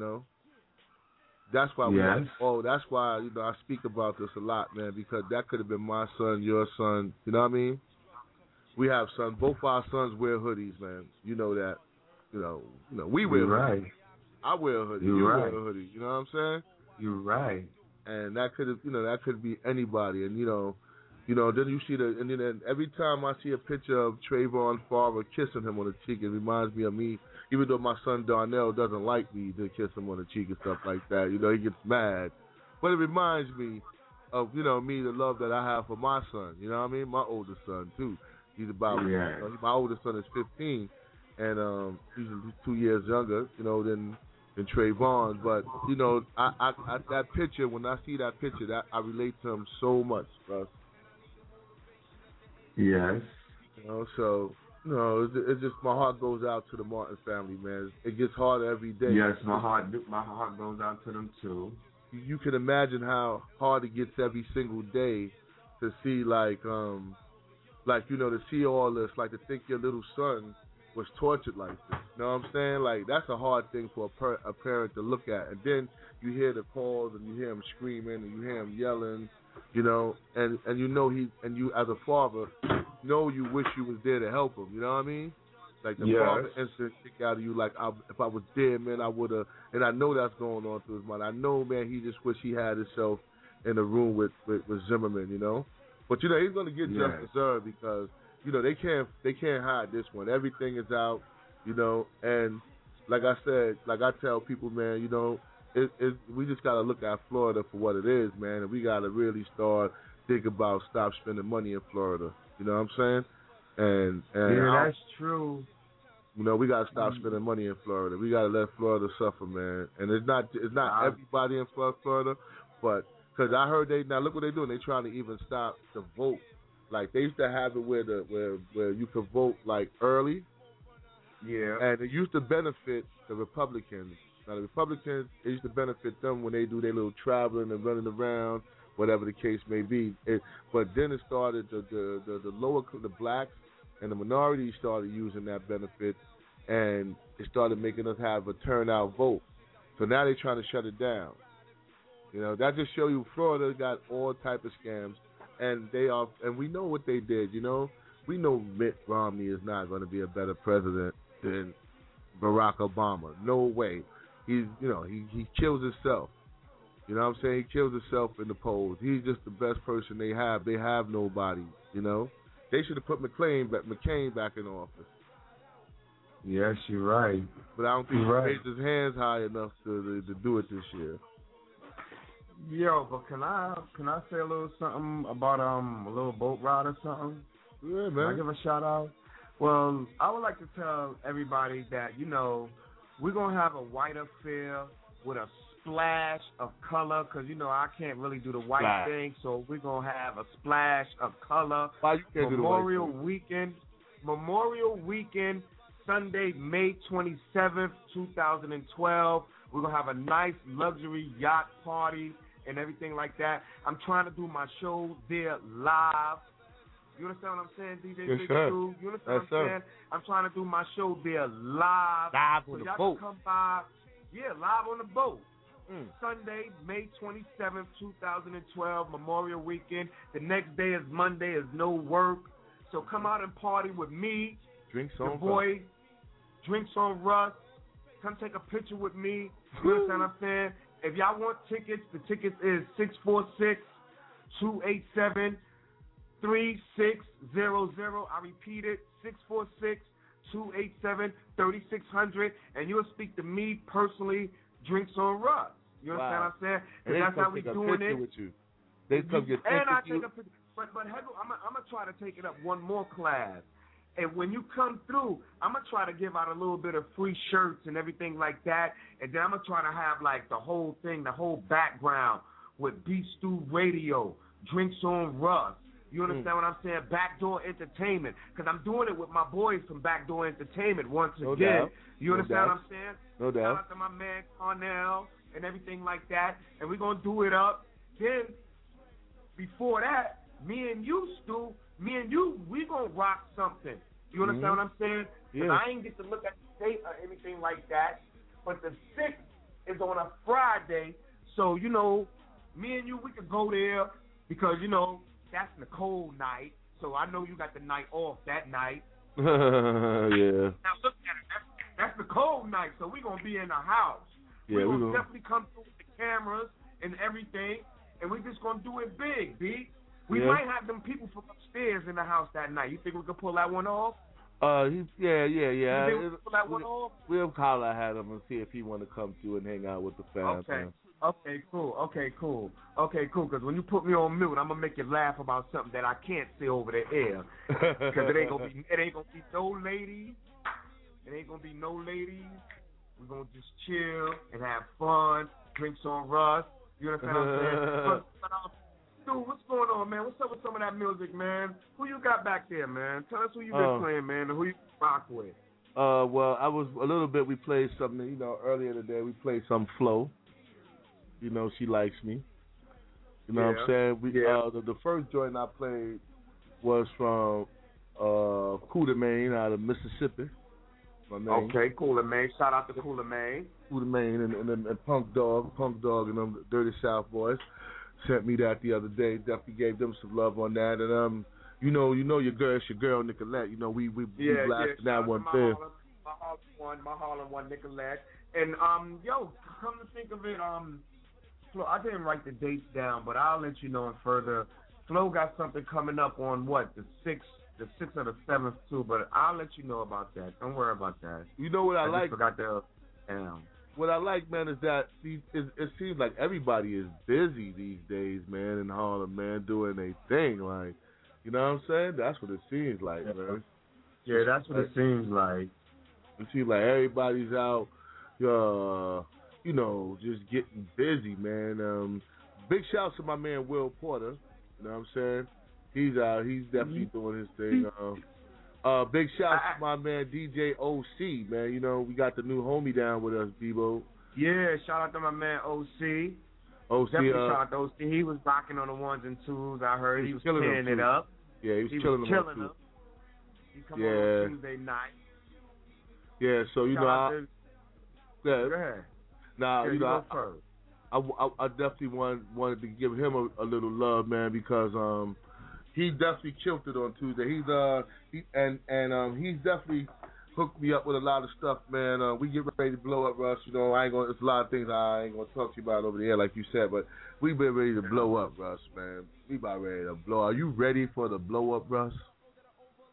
That's why that's why I speak about this a lot, man, because that could have been my son, your son, you know what I mean? We have sons. Both our sons wear hoodies, man. You know that. We wear hoodies. Right. I wear a hoodie. You wear a hoodie. You know what I'm saying? You're right. And that could be anybody. And then you see and then every time I see a picture of Trayvon's father kissing him on the cheek, it reminds me of me. Even though my son Darnell doesn't like me to kiss him on the cheek and stuff like that, he gets mad. But it reminds me of me, the love that I have for my son. You know what I mean? My oldest son too. He's about my oldest son is 15, and he's 2 years younger, than Trayvon. But I that picture, when I see that picture, that I relate to him so much, bro. Yes. So it's just my heart goes out to the Martin family, man. It gets harder every day. Yes, my heart goes out to them too. You can imagine how hard it gets every single day to see to see all this, to think your little son was tortured like this. You know what I'm saying? Like, that's a hard thing for a parent to look at. And then you hear the calls, and you hear him screaming, and you hear him yelling, and you as a father, you wish you was there to help him. You know what I mean? Like, the father instant kick out of you, like, if I was dead, man, I would have. And I know that's going on through his mind. I know, man, he just wish he had himself in a room with Zimmerman, But he's going to get just deserved because they can't hide this one. Everything is out, And like I said, like I tell people, man, we just got to look at Florida for what it is, man, and we got to really start thinking about stop spending money in Florida. You know what I'm saying? And that's true. We got to stop spending money in Florida. We got to let Florida suffer, man. And it's not everybody in Florida, but. Because I heard now look what they're doing. They're trying to even stop the vote. Like, they used to have it where you could vote, like, early. Yeah. And it used to benefit the Republicans. Now, the Republicans, it used to benefit them when they do their little traveling and running around, whatever the case may be. But then it started, the blacks and the minorities started using that benefit, and it started making us have a turnout vote. So now they're trying to shut it down. That just show you Florida got all type of scams, and we know what they did. We know Mitt Romney is not going to be a better president than Barack Obama. No way. He kills himself. You know what I'm saying? He kills himself in the polls. He's just the best person they have. They have nobody. They should have put McCain back in office. Yes, you're right. But I don't think he raised his hands high enough to do it this year. Yo, but can I say a little something about a little boat ride or something? Yeah, man. Can I give a shout out? Well, I would like to tell everybody that, we're going to have a white affair with a splash of color because, I can't really do the white thing, so we're going to have a splash of color. Why you can't do the white thing? Memorial Weekend, Sunday, May 27th, 2012. We're going to have a nice luxury yacht party and everything like that. I'm trying to do my show there live. You understand what I'm saying, DJ Yes, Big sir. Stu? You understand Yes, what I'm saying? I'm trying to do my show there live. Live so on the y'all boat. Can come by. Yeah, live on the boat. Sunday, May 27th, 2012, Memorial Weekend. The next day is Monday, is no work. So come out and party with me, Drinks your on boy, Drinks on Russ. Come take a picture with me. You understand what I'm saying? If y'all want tickets, the tickets is 646-287-3600. I repeat it, 646-287-3600. And you'll speak to me personally, Drinks on Russ. You understand what I'm saying? And they that's how we take a doing picture it. with you. They come get And I with you. take a picture. But Hegel, I'm going to try to take it up one more class. And when you come through, I'm going to try to give out a little bit of free shirts and everything like that. And then I'm going to try to have, like, the whole thing, the whole background with Beef Stew Radio, Drinks on Russ. You understand what I'm saying? Backdoor Entertainment. Because I'm doing it with my boys from Backdoor Entertainment once No again. doubt. You No understand doubt. what I'm saying? No doubt. Shout out to my man Cornell and everything like that. And we're going to do it up. Then, before that, me and you, Stu, we going to rock something. You understand what I'm saying? Because I ain't get to look at the date or anything like that. But the 6th is on a Friday. So, me and you, we could go there because, that's Nicole night. So I know you got the night off that night. Yeah. Now, look at it. That's Nicole night. So we're going to be in the house. Yeah, we're going to definitely come through with the cameras and everything. And we're just going to do it big, B. We might have them people from upstairs in the house that night. You think we could pull that one off? Yeah. You think we could pull that one off? We'll call at him and see if he want to come through and hang out with the fans. Okay. Okay, cool. Because when you put me on mute, I'm gonna make you laugh about something that I can't say over the air. Because it ain't gonna be no ladies. It ain't gonna be no ladies. We're gonna just chill and have fun. Drinks on Russ. You understand what I'm saying? Dude, what's going on, man? What's up with some of that music, man? Who you got back there, man? Tell us who you been playing, man, and who you rock with. Well, I was a little bit. We played something, earlier today. We played some Flo. She likes me. You know what I'm saying? The first joint I played was from Cooler Maine out of Mississippi. My name. Okay, Cooler Maine. Shout out to Cooler Maine. Cooler Maine and Punk Dog and them Dirty South boys sent me that the other day. Definitely gave them some love on that. And your girl, it's your girl Nicolette. We blasted that one too. My Harlem one, Nicolette. And come to think of it, Flo, I didn't write the dates down, but I'll let you know further. Flo got something coming up on the 6th or the 7th too, but I'll let you know about that. Don't worry about that. You know what I like? Just forgot to down. What I like, man, is that it seems like everybody is busy these days, man, in Harlem, man, doing their thing. Like, you know what I'm saying? That's what it seems like, man. Yeah, that's what it seems like. It seems like everybody's out, just getting busy, man. Big shouts to my man Will Porter. You know what I'm saying? He's out. He's definitely doing his thing. Big shouts to my man DJ OC, man. We got the new homie down with us, Bebo. Yeah, shout out to my man OC. Definitely shout out to OC. He was rocking on the 1s and 2s. I heard he was tearing it up. Yeah, he was killing them. He come on Tuesday night. Yeah, so Go ahead. Now, yeah, I definitely wanted to give him a little love, man, because he definitely killed it on Tuesday. He's definitely hooked me up with a lot of stuff, man. We get ready to blow up, Russ. There's a lot of things I ain't gonna talk to you about over the air, like you said, but we been ready to blow up, Russ, man. We about ready to blow. Are you ready for the blow up, Russ?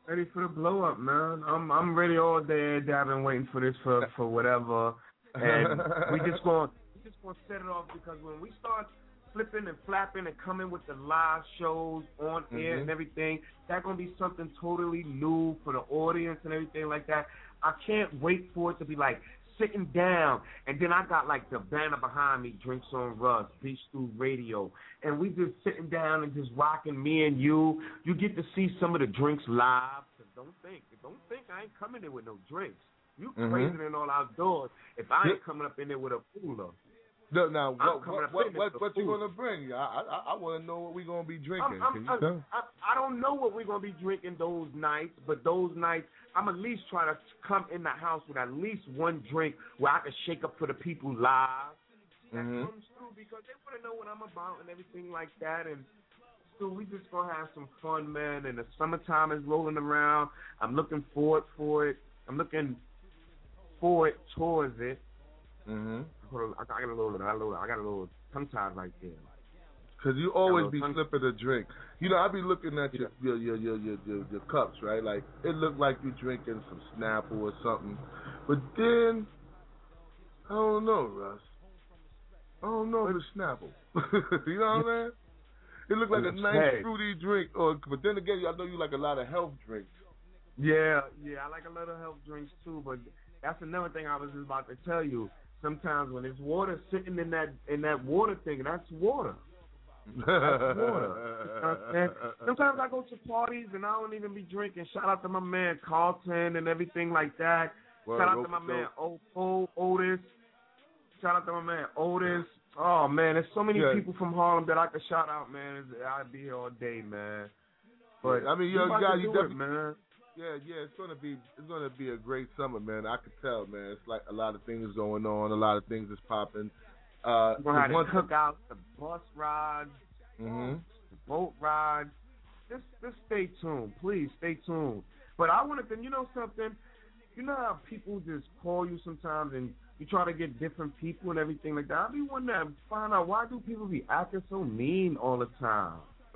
Ready for the blow up, man. I'm ready all day. I've been waiting for this for whatever, and we just gonna set it off because when we start flipping and flapping and coming with the live shows on air and everything, that's gonna be something totally new for the audience and everything like that. I can't wait for it to be like sitting down, and then I got like the banner behind me, Drinks on Russ, Beach Stew Radio, and we just sitting down and just rocking, me and you. You get to see some of the drinks live. So don't think I ain't coming in with no drinks. You crazy and all outdoors if I ain't coming up in there with a cooler. No, now, what you gonna bring? I want to know what we gonna be drinking. I don't know what we're gonna be drinking those nights, but those nights I'm at least trying to come in the house with at least one drink where I can shake up for the people live. That comes through because they want to know what I'm about and everything like that. And so we just gonna have some fun, man. And the summertime is rolling around. I'm looking forward for it. I'm looking forward towards it. I got a little tongue tied right there. Cause you always be slipping a drink. You know, I be looking at your cups, right? Like it looked like you drinking some Snapple or something, but then I don't know, Russ. I don't know if it's Snapple. You know what I'm saying? It looked like a nice fruity drink, but then again, I know you like a lot of health drinks. Yeah, I like a lot of health drinks too. But that's another thing I was just about to tell you. Sometimes when there's water sitting in that water thing, that's water. That's water. Sometimes I go to parties and I don't even be drinking. Shout out to my man Carlton and everything like that. Shout out to my man Otis. Shout out to my man Otis. Oh man, there's so many people from Harlem that I could shout out, man. I'd be here all day, man. But I mean, you definitely, man. Yeah, it's gonna be a great summer, man. I could tell, man. It's like a lot of things going on, a lot of things is popping. We're gonna have the cookouts, the bus rides, the boat rides. Just stay tuned, please. Stay tuned. But I wanted to, you know something? You know how people just call you sometimes and you try to get different people and everything like that. I be wanting to find out why do people be acting so mean all the time.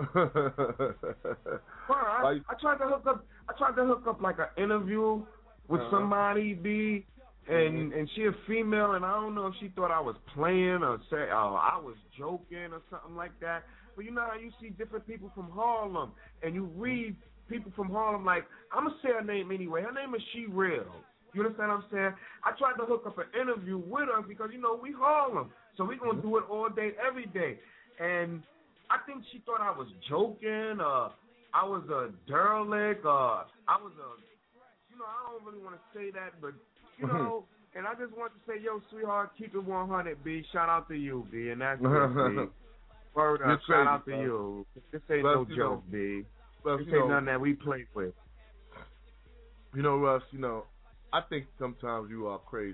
I tried to hook up like an interview with somebody, and she a female, and I don't know if she thought I was playing or say I was joking or something like that. But you know how you see different people from Harlem, and you read people from Harlem like, I'm gonna say her name anyway. Her name is She Real. You understand what I'm saying? I tried to hook up an interview with her because, you know, we Harlem, so we gonna do it all day, every day, and I think she thought I was joking, I was a derelict, I was a, you know, I don't really want to say that, but, you know, and I just want to say, yo, sweetheart, keep it 100, B. Shout out to you, B, and that's it, B. Word up, shout out to you. This ain't no joke, B. This ain't nothing that we play with. You know, Russ, you know, I think sometimes you are crazy.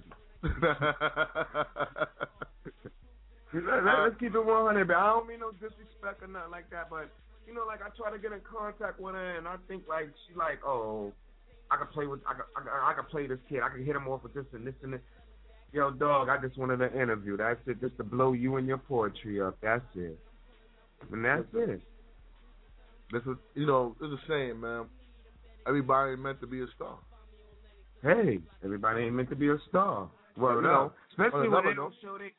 Let's keep it 100, but I don't mean no disrespect or nothing like that, but, you know, like, I try to get in contact with her, and I think, like, she's like, oh, I can play this kid. I can hit him off with this and this and this. Yo, dog, I just wanted an interview. That's it, just to blow you and your poetry up. That's it. And that's it. This is, you know, it's a saying, man. Everybody ain't meant to be a star. Hey, everybody ain't meant to be a star. Well, no. Especially when they don't show their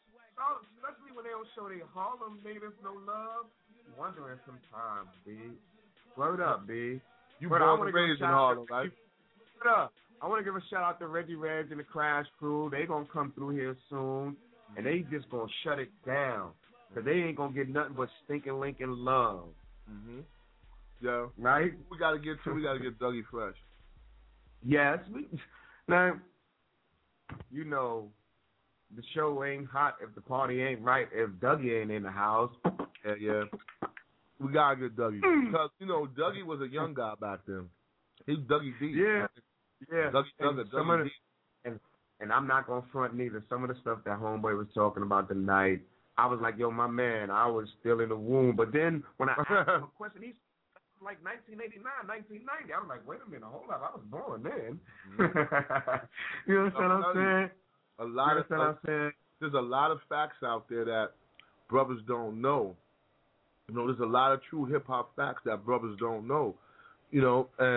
Harlem natives no love. Wondering sometimes, B. Word up, B. You born and raised in Harlem, right? Word up. I want to give a shout out to Reggie Reg and the Crash Crew. They gonna come through here soon, and they just gonna shut it down, cause they ain't gonna get nothing but stinking Lincoln love. Yeah. Right. We gotta get Dougie Fresh. Yes. Now, you know, the show ain't hot if the party ain't right. If Dougie ain't in the house. Yeah. We gotta get Dougie because, you know, Dougie was a young guy back then. He's Dougie D. Yeah. Dougie D. And I'm not gonna front neither. Some of the stuff that Homeboy was talking about tonight, I was like, yo, my man, I was still in the womb. But then when I asked him a question, he's like 1989, 1990. I was like, wait a minute, hold up, I was born then. You understand what I'm saying? There's a lot of facts out there that brothers don't know. You know, there's a lot of true hip hop facts that brothers don't know. You know, and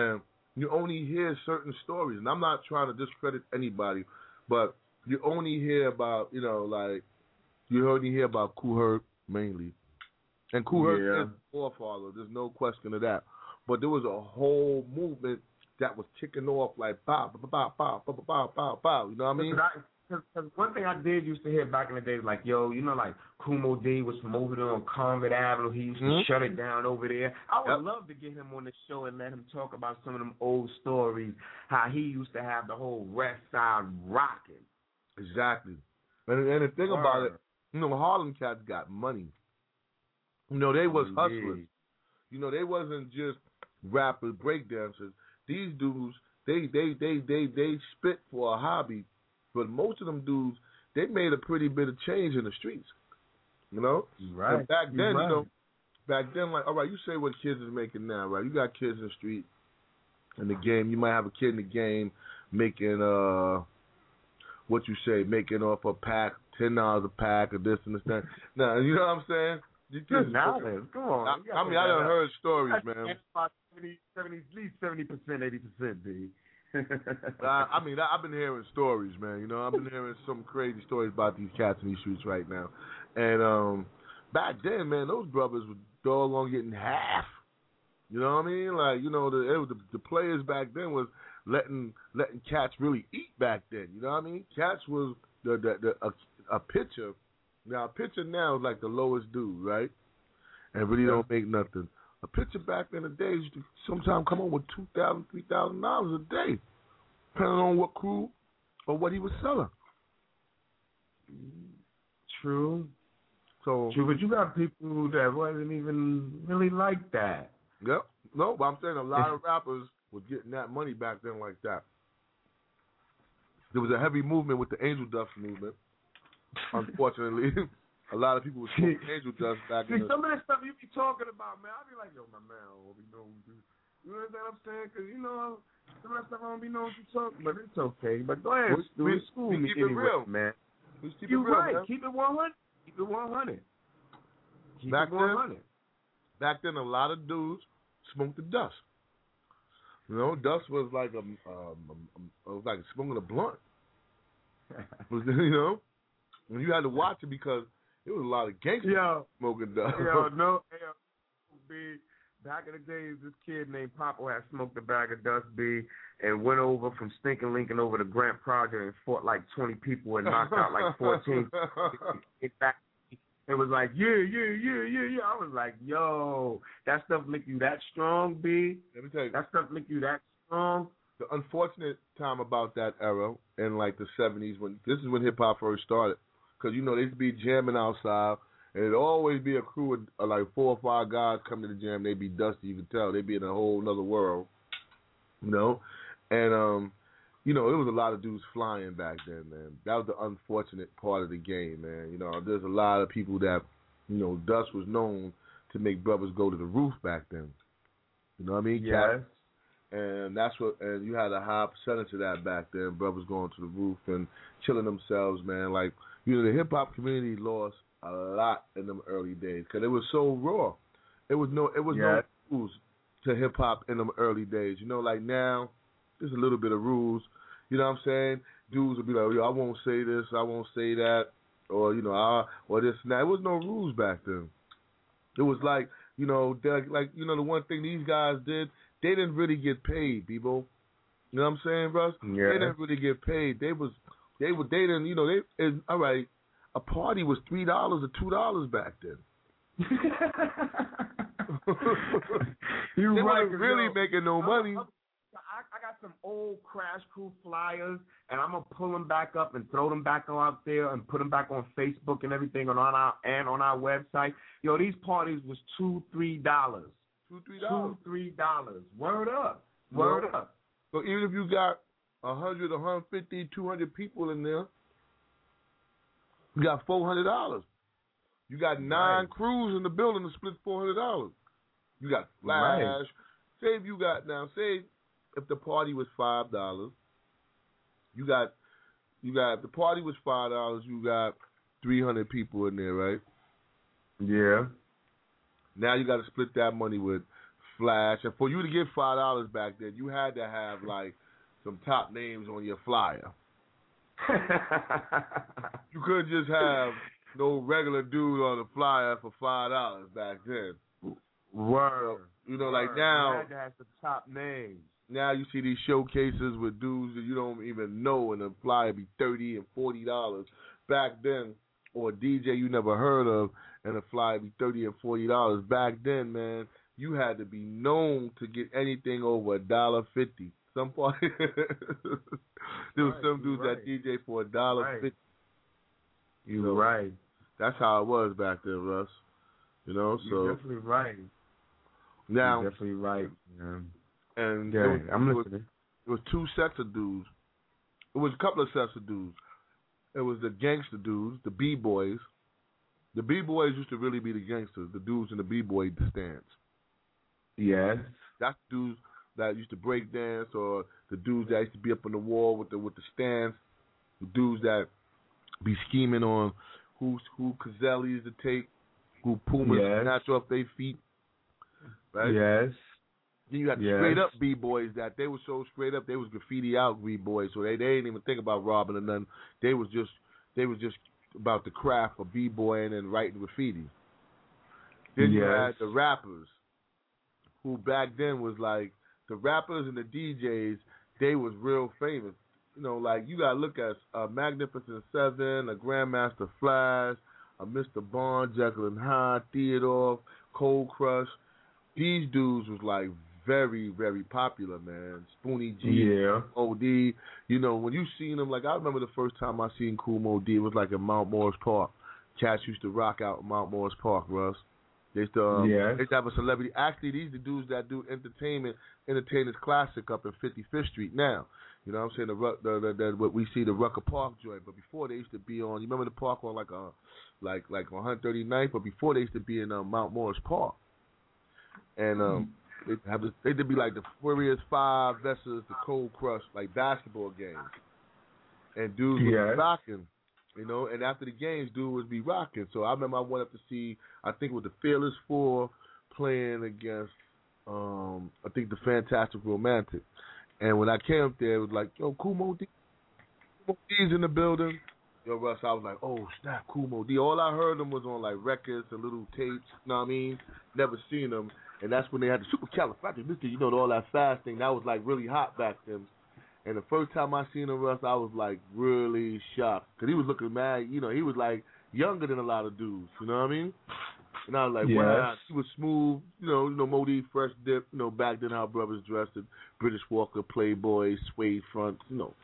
you only hear certain stories, and I'm not trying to discredit anybody, but you only hear about, you only hear about Kool Herc mainly. And Kool Herc is the forefather, there's no question of that. But there was a whole movement that was kicking off like bow, bow, bow, bow, bow, bow, bow, bow, you know what I mean? Because one thing I did used to hear back in the day, like, yo, like Kumo D was from over there on Convent Avenue. He used to shut it down over there. I would love to get him on the show and let him talk about some of them old stories, how he used to have the whole West Side rocking. Exactly. And the thing about it, Harlem cats got money. They was hustlers. They wasn't just rappers, breakdancers. These dudes, they spit for a hobby. But most of them dudes, they made a pretty bit of change in the streets, Right. And back then, like, all right, you say what kids is making now, right? You got kids in the street, in the game. You might have a kid in the game making, making off a pack, $10 a pack, or this and this, that. Now, you know what I'm saying? $10, come on. I mean, I done heard stories, man. About 70, at least 70%, 80%, B. I've been hearing stories, man. I've been hearing some crazy stories about these cats in these streets right now. And back then, man, those brothers were doggone getting half. You know what I mean? Like, the players back then was letting cats really eat back then. You know what I mean? Cats was a pitcher. Now, a pitcher now is like the lowest dude, right? And really don't make nothing. A pitcher back in the day used to sometimes come on with $2,000, $3,000 a day, depending on what crew or what he was selling. True, but you got people that wasn't even really like that. Yep. No, but I'm saying a lot of rappers was getting that money back then like that. There was a heavy movement with the Angel Dust movement. Unfortunately, a lot of people were smoking Angel Dust back in the... some of that stuff you be talking about, man, I be like, yo, my man, I don't be knowing you. You know what I'm saying? Because, some of that stuff I don't be knowing what you talking, but it's okay. But go ahead, school me anyway, real, man. Keep you it real, right. Man. Keep it 100. Keep it 100. Keep back it 100. Back then, a lot of dudes smoked the dust. Dust was like it was like smoking a blunt. And you had to watch it because there was a lot of gangsters smoking dust. Back in the days, this kid named Papa had smoked a bag of dust, B, and went over from Stinking Lincoln over to Grant Project and fought like 20 people and knocked out like 14. It was like, yeah. I was like, yo, that stuff make you that strong, B? Let me tell you. That stuff make you that strong? The unfortunate time about that era in like the 70s, this is when hip-hop first started. Because, they used to be jamming outside, and it'd always be a crew of like 4 or 5 guys coming to the jam. They'd be dusty, you could tell. They'd be in a whole other world, And, it was a lot of dudes flying back then, man. That was the unfortunate part of the game, man. There's a lot of people that, Dust was known to make brothers go to the roof back then. You know what I mean? Yes. And and you had a high percentage of that back then. Brothers going to the roof and chilling themselves, man. Like, the hip hop community lost a lot in them early days because it was so raw. It was no rules to hip hop in them early days. Like now, there's a little bit of rules. You know what I'm saying? Dudes would be like, yo, I won't say this, I won't say that, or or this and that. It was no rules back then. It was like, the one thing these guys did, they didn't really get paid, people. You know what I'm saying, Russ? Yeah. They didn't really get paid. All right, a party was $3 or $2 back then. They weren't really making no money. I got some old Crash Crew flyers, and I'm gonna pull them back up and throw them back out there and put them back on Facebook and everything on our website. Yo, these parties was $2, $3. $2, $3. Word up. So even if you got 100, 150, 200 people in there, you got $400. You got 9 crews in the building to split $400. You got flash. Right. Say if the party was $5, you got if the party was $5, you got 300 people in there, right? Yeah. Now you got to split that money with Flash. And for you to get $5 back then, you had to have like some top names on your flyer. You couldn't just have no regular dude on the flyer for $5 back then. Word. You know, like now, you had to have the top names. Now you see these showcases with dudes that you don't even know, and the flyer be $30 and $40. Back then, or a DJ you never heard of, and the flyer be $30 and $40. Back then, man, you had to be known to get anything over $1.50. Some part there was some dudes that DJ for $1.50. You know, right? That's how it was back then, Russ. You know, so you're definitely right. Now, you're definitely right. And yeah, I'm listening. It was two sets of dudes. It was a couple of sets of dudes. It was the gangster dudes, the B-boys. The B-boys used to really be the gangsters, the dudes in the B-boy stands. Yes. That's the dudes that used to break dance, or the dudes that used to be up on the wall with the stands. The dudes that be scheming on who Cazelli's to take, who Pumas snatch off their feet. Right? Yes. Then you got the straight up B-boys that they were so straight up, they was graffiti out B-boys, so they didn't even think about robbing or nothing. They was just about the craft of B-boying and writing graffiti. Then you had the rappers, who back then was like, the rappers and the DJs, they was real famous. You know, like you gotta look at a Magnificent Seven, a Grandmaster Flash, a Mr. Bond, Jekyll and Hyde, Theodore, Cold Crush. These dudes was like very, very popular, man. Spoonie G, OD. You know, when you seen them, like I remember the first time I seen Kool Moe Dee, it was like in Mount Morris Park. Cats used to rock out in Mount Morris Park, Russ. They used to, they used to have a celebrity. Actually, these are the dudes that do Entertainers Classic up in 55th Street now. You know what I'm saying? The what we see, the Rucker Park joint. But before they used to be on, you remember the park on like on 139th? But before they used to be in Mount Morris Park. And they did be like the Furious 5 versus the Cold Crush, like basketball games. And dudes was rocking. You know, and after the games, dude would be rocking. So I remember I went up to see, I think it was the Fearless Four playing against, I think the Fantastic Romantic. And when I came up there, it was like, yo, Kool Moe Dee's in the building. Yo, Russ, I was like, oh, snap, Kool Moe Dee. All I heard them was on, like, records and little tapes, you know what I mean? Never seen them. And that's when they had the Supercalifragilistic, you know, all that fast thing. That was, like, really hot back then. And the first time I seen him, Russ, I was, like, really shocked. Because he was looking mad. You know, he was, like, younger than a lot of dudes. You know what I mean? And I was like, wow. He was smooth. You know, Moe Dee, fresh dip. You know, back then how brothers dressed. And British Walker, Playboy, suede fronts. You know,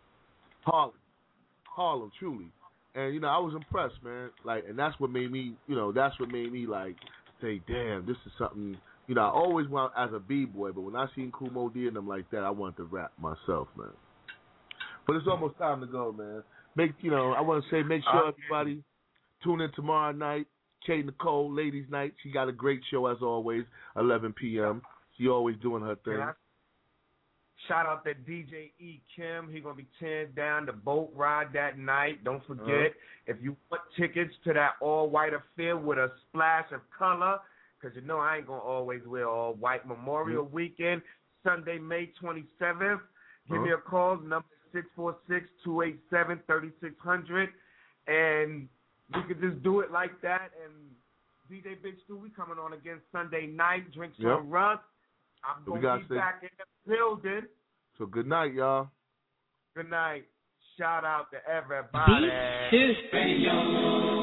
Harlem, truly. And, you know, I was impressed, man. Like, and that's what made me, like, say, damn, this is something. You know, I always want as a B-boy, but when I seen Kool Moe Dee and them like that, I wanted to rap myself, man. But it's almost time to go, man. I want to say, make sure everybody tune in tomorrow night. K. Nicole, Ladies Night. She got a great show as always, 11 p.m. She always doing her thing. Shout out to DJ E. Kim. He going to be tearing down the boat ride that night. Don't forget, if you want tickets to that all-white affair with a splash of color, because you know I ain't going to always wear all white, Memorial Weekend, Sunday, May 27th. Give me a call, number 646-287-3600. And we could just do it like that. And DJ Big Stu, we coming on again Sunday night. Drink some rum. I'm going to be back in the building. So good night, y'all. Good night. Shout out to everybody.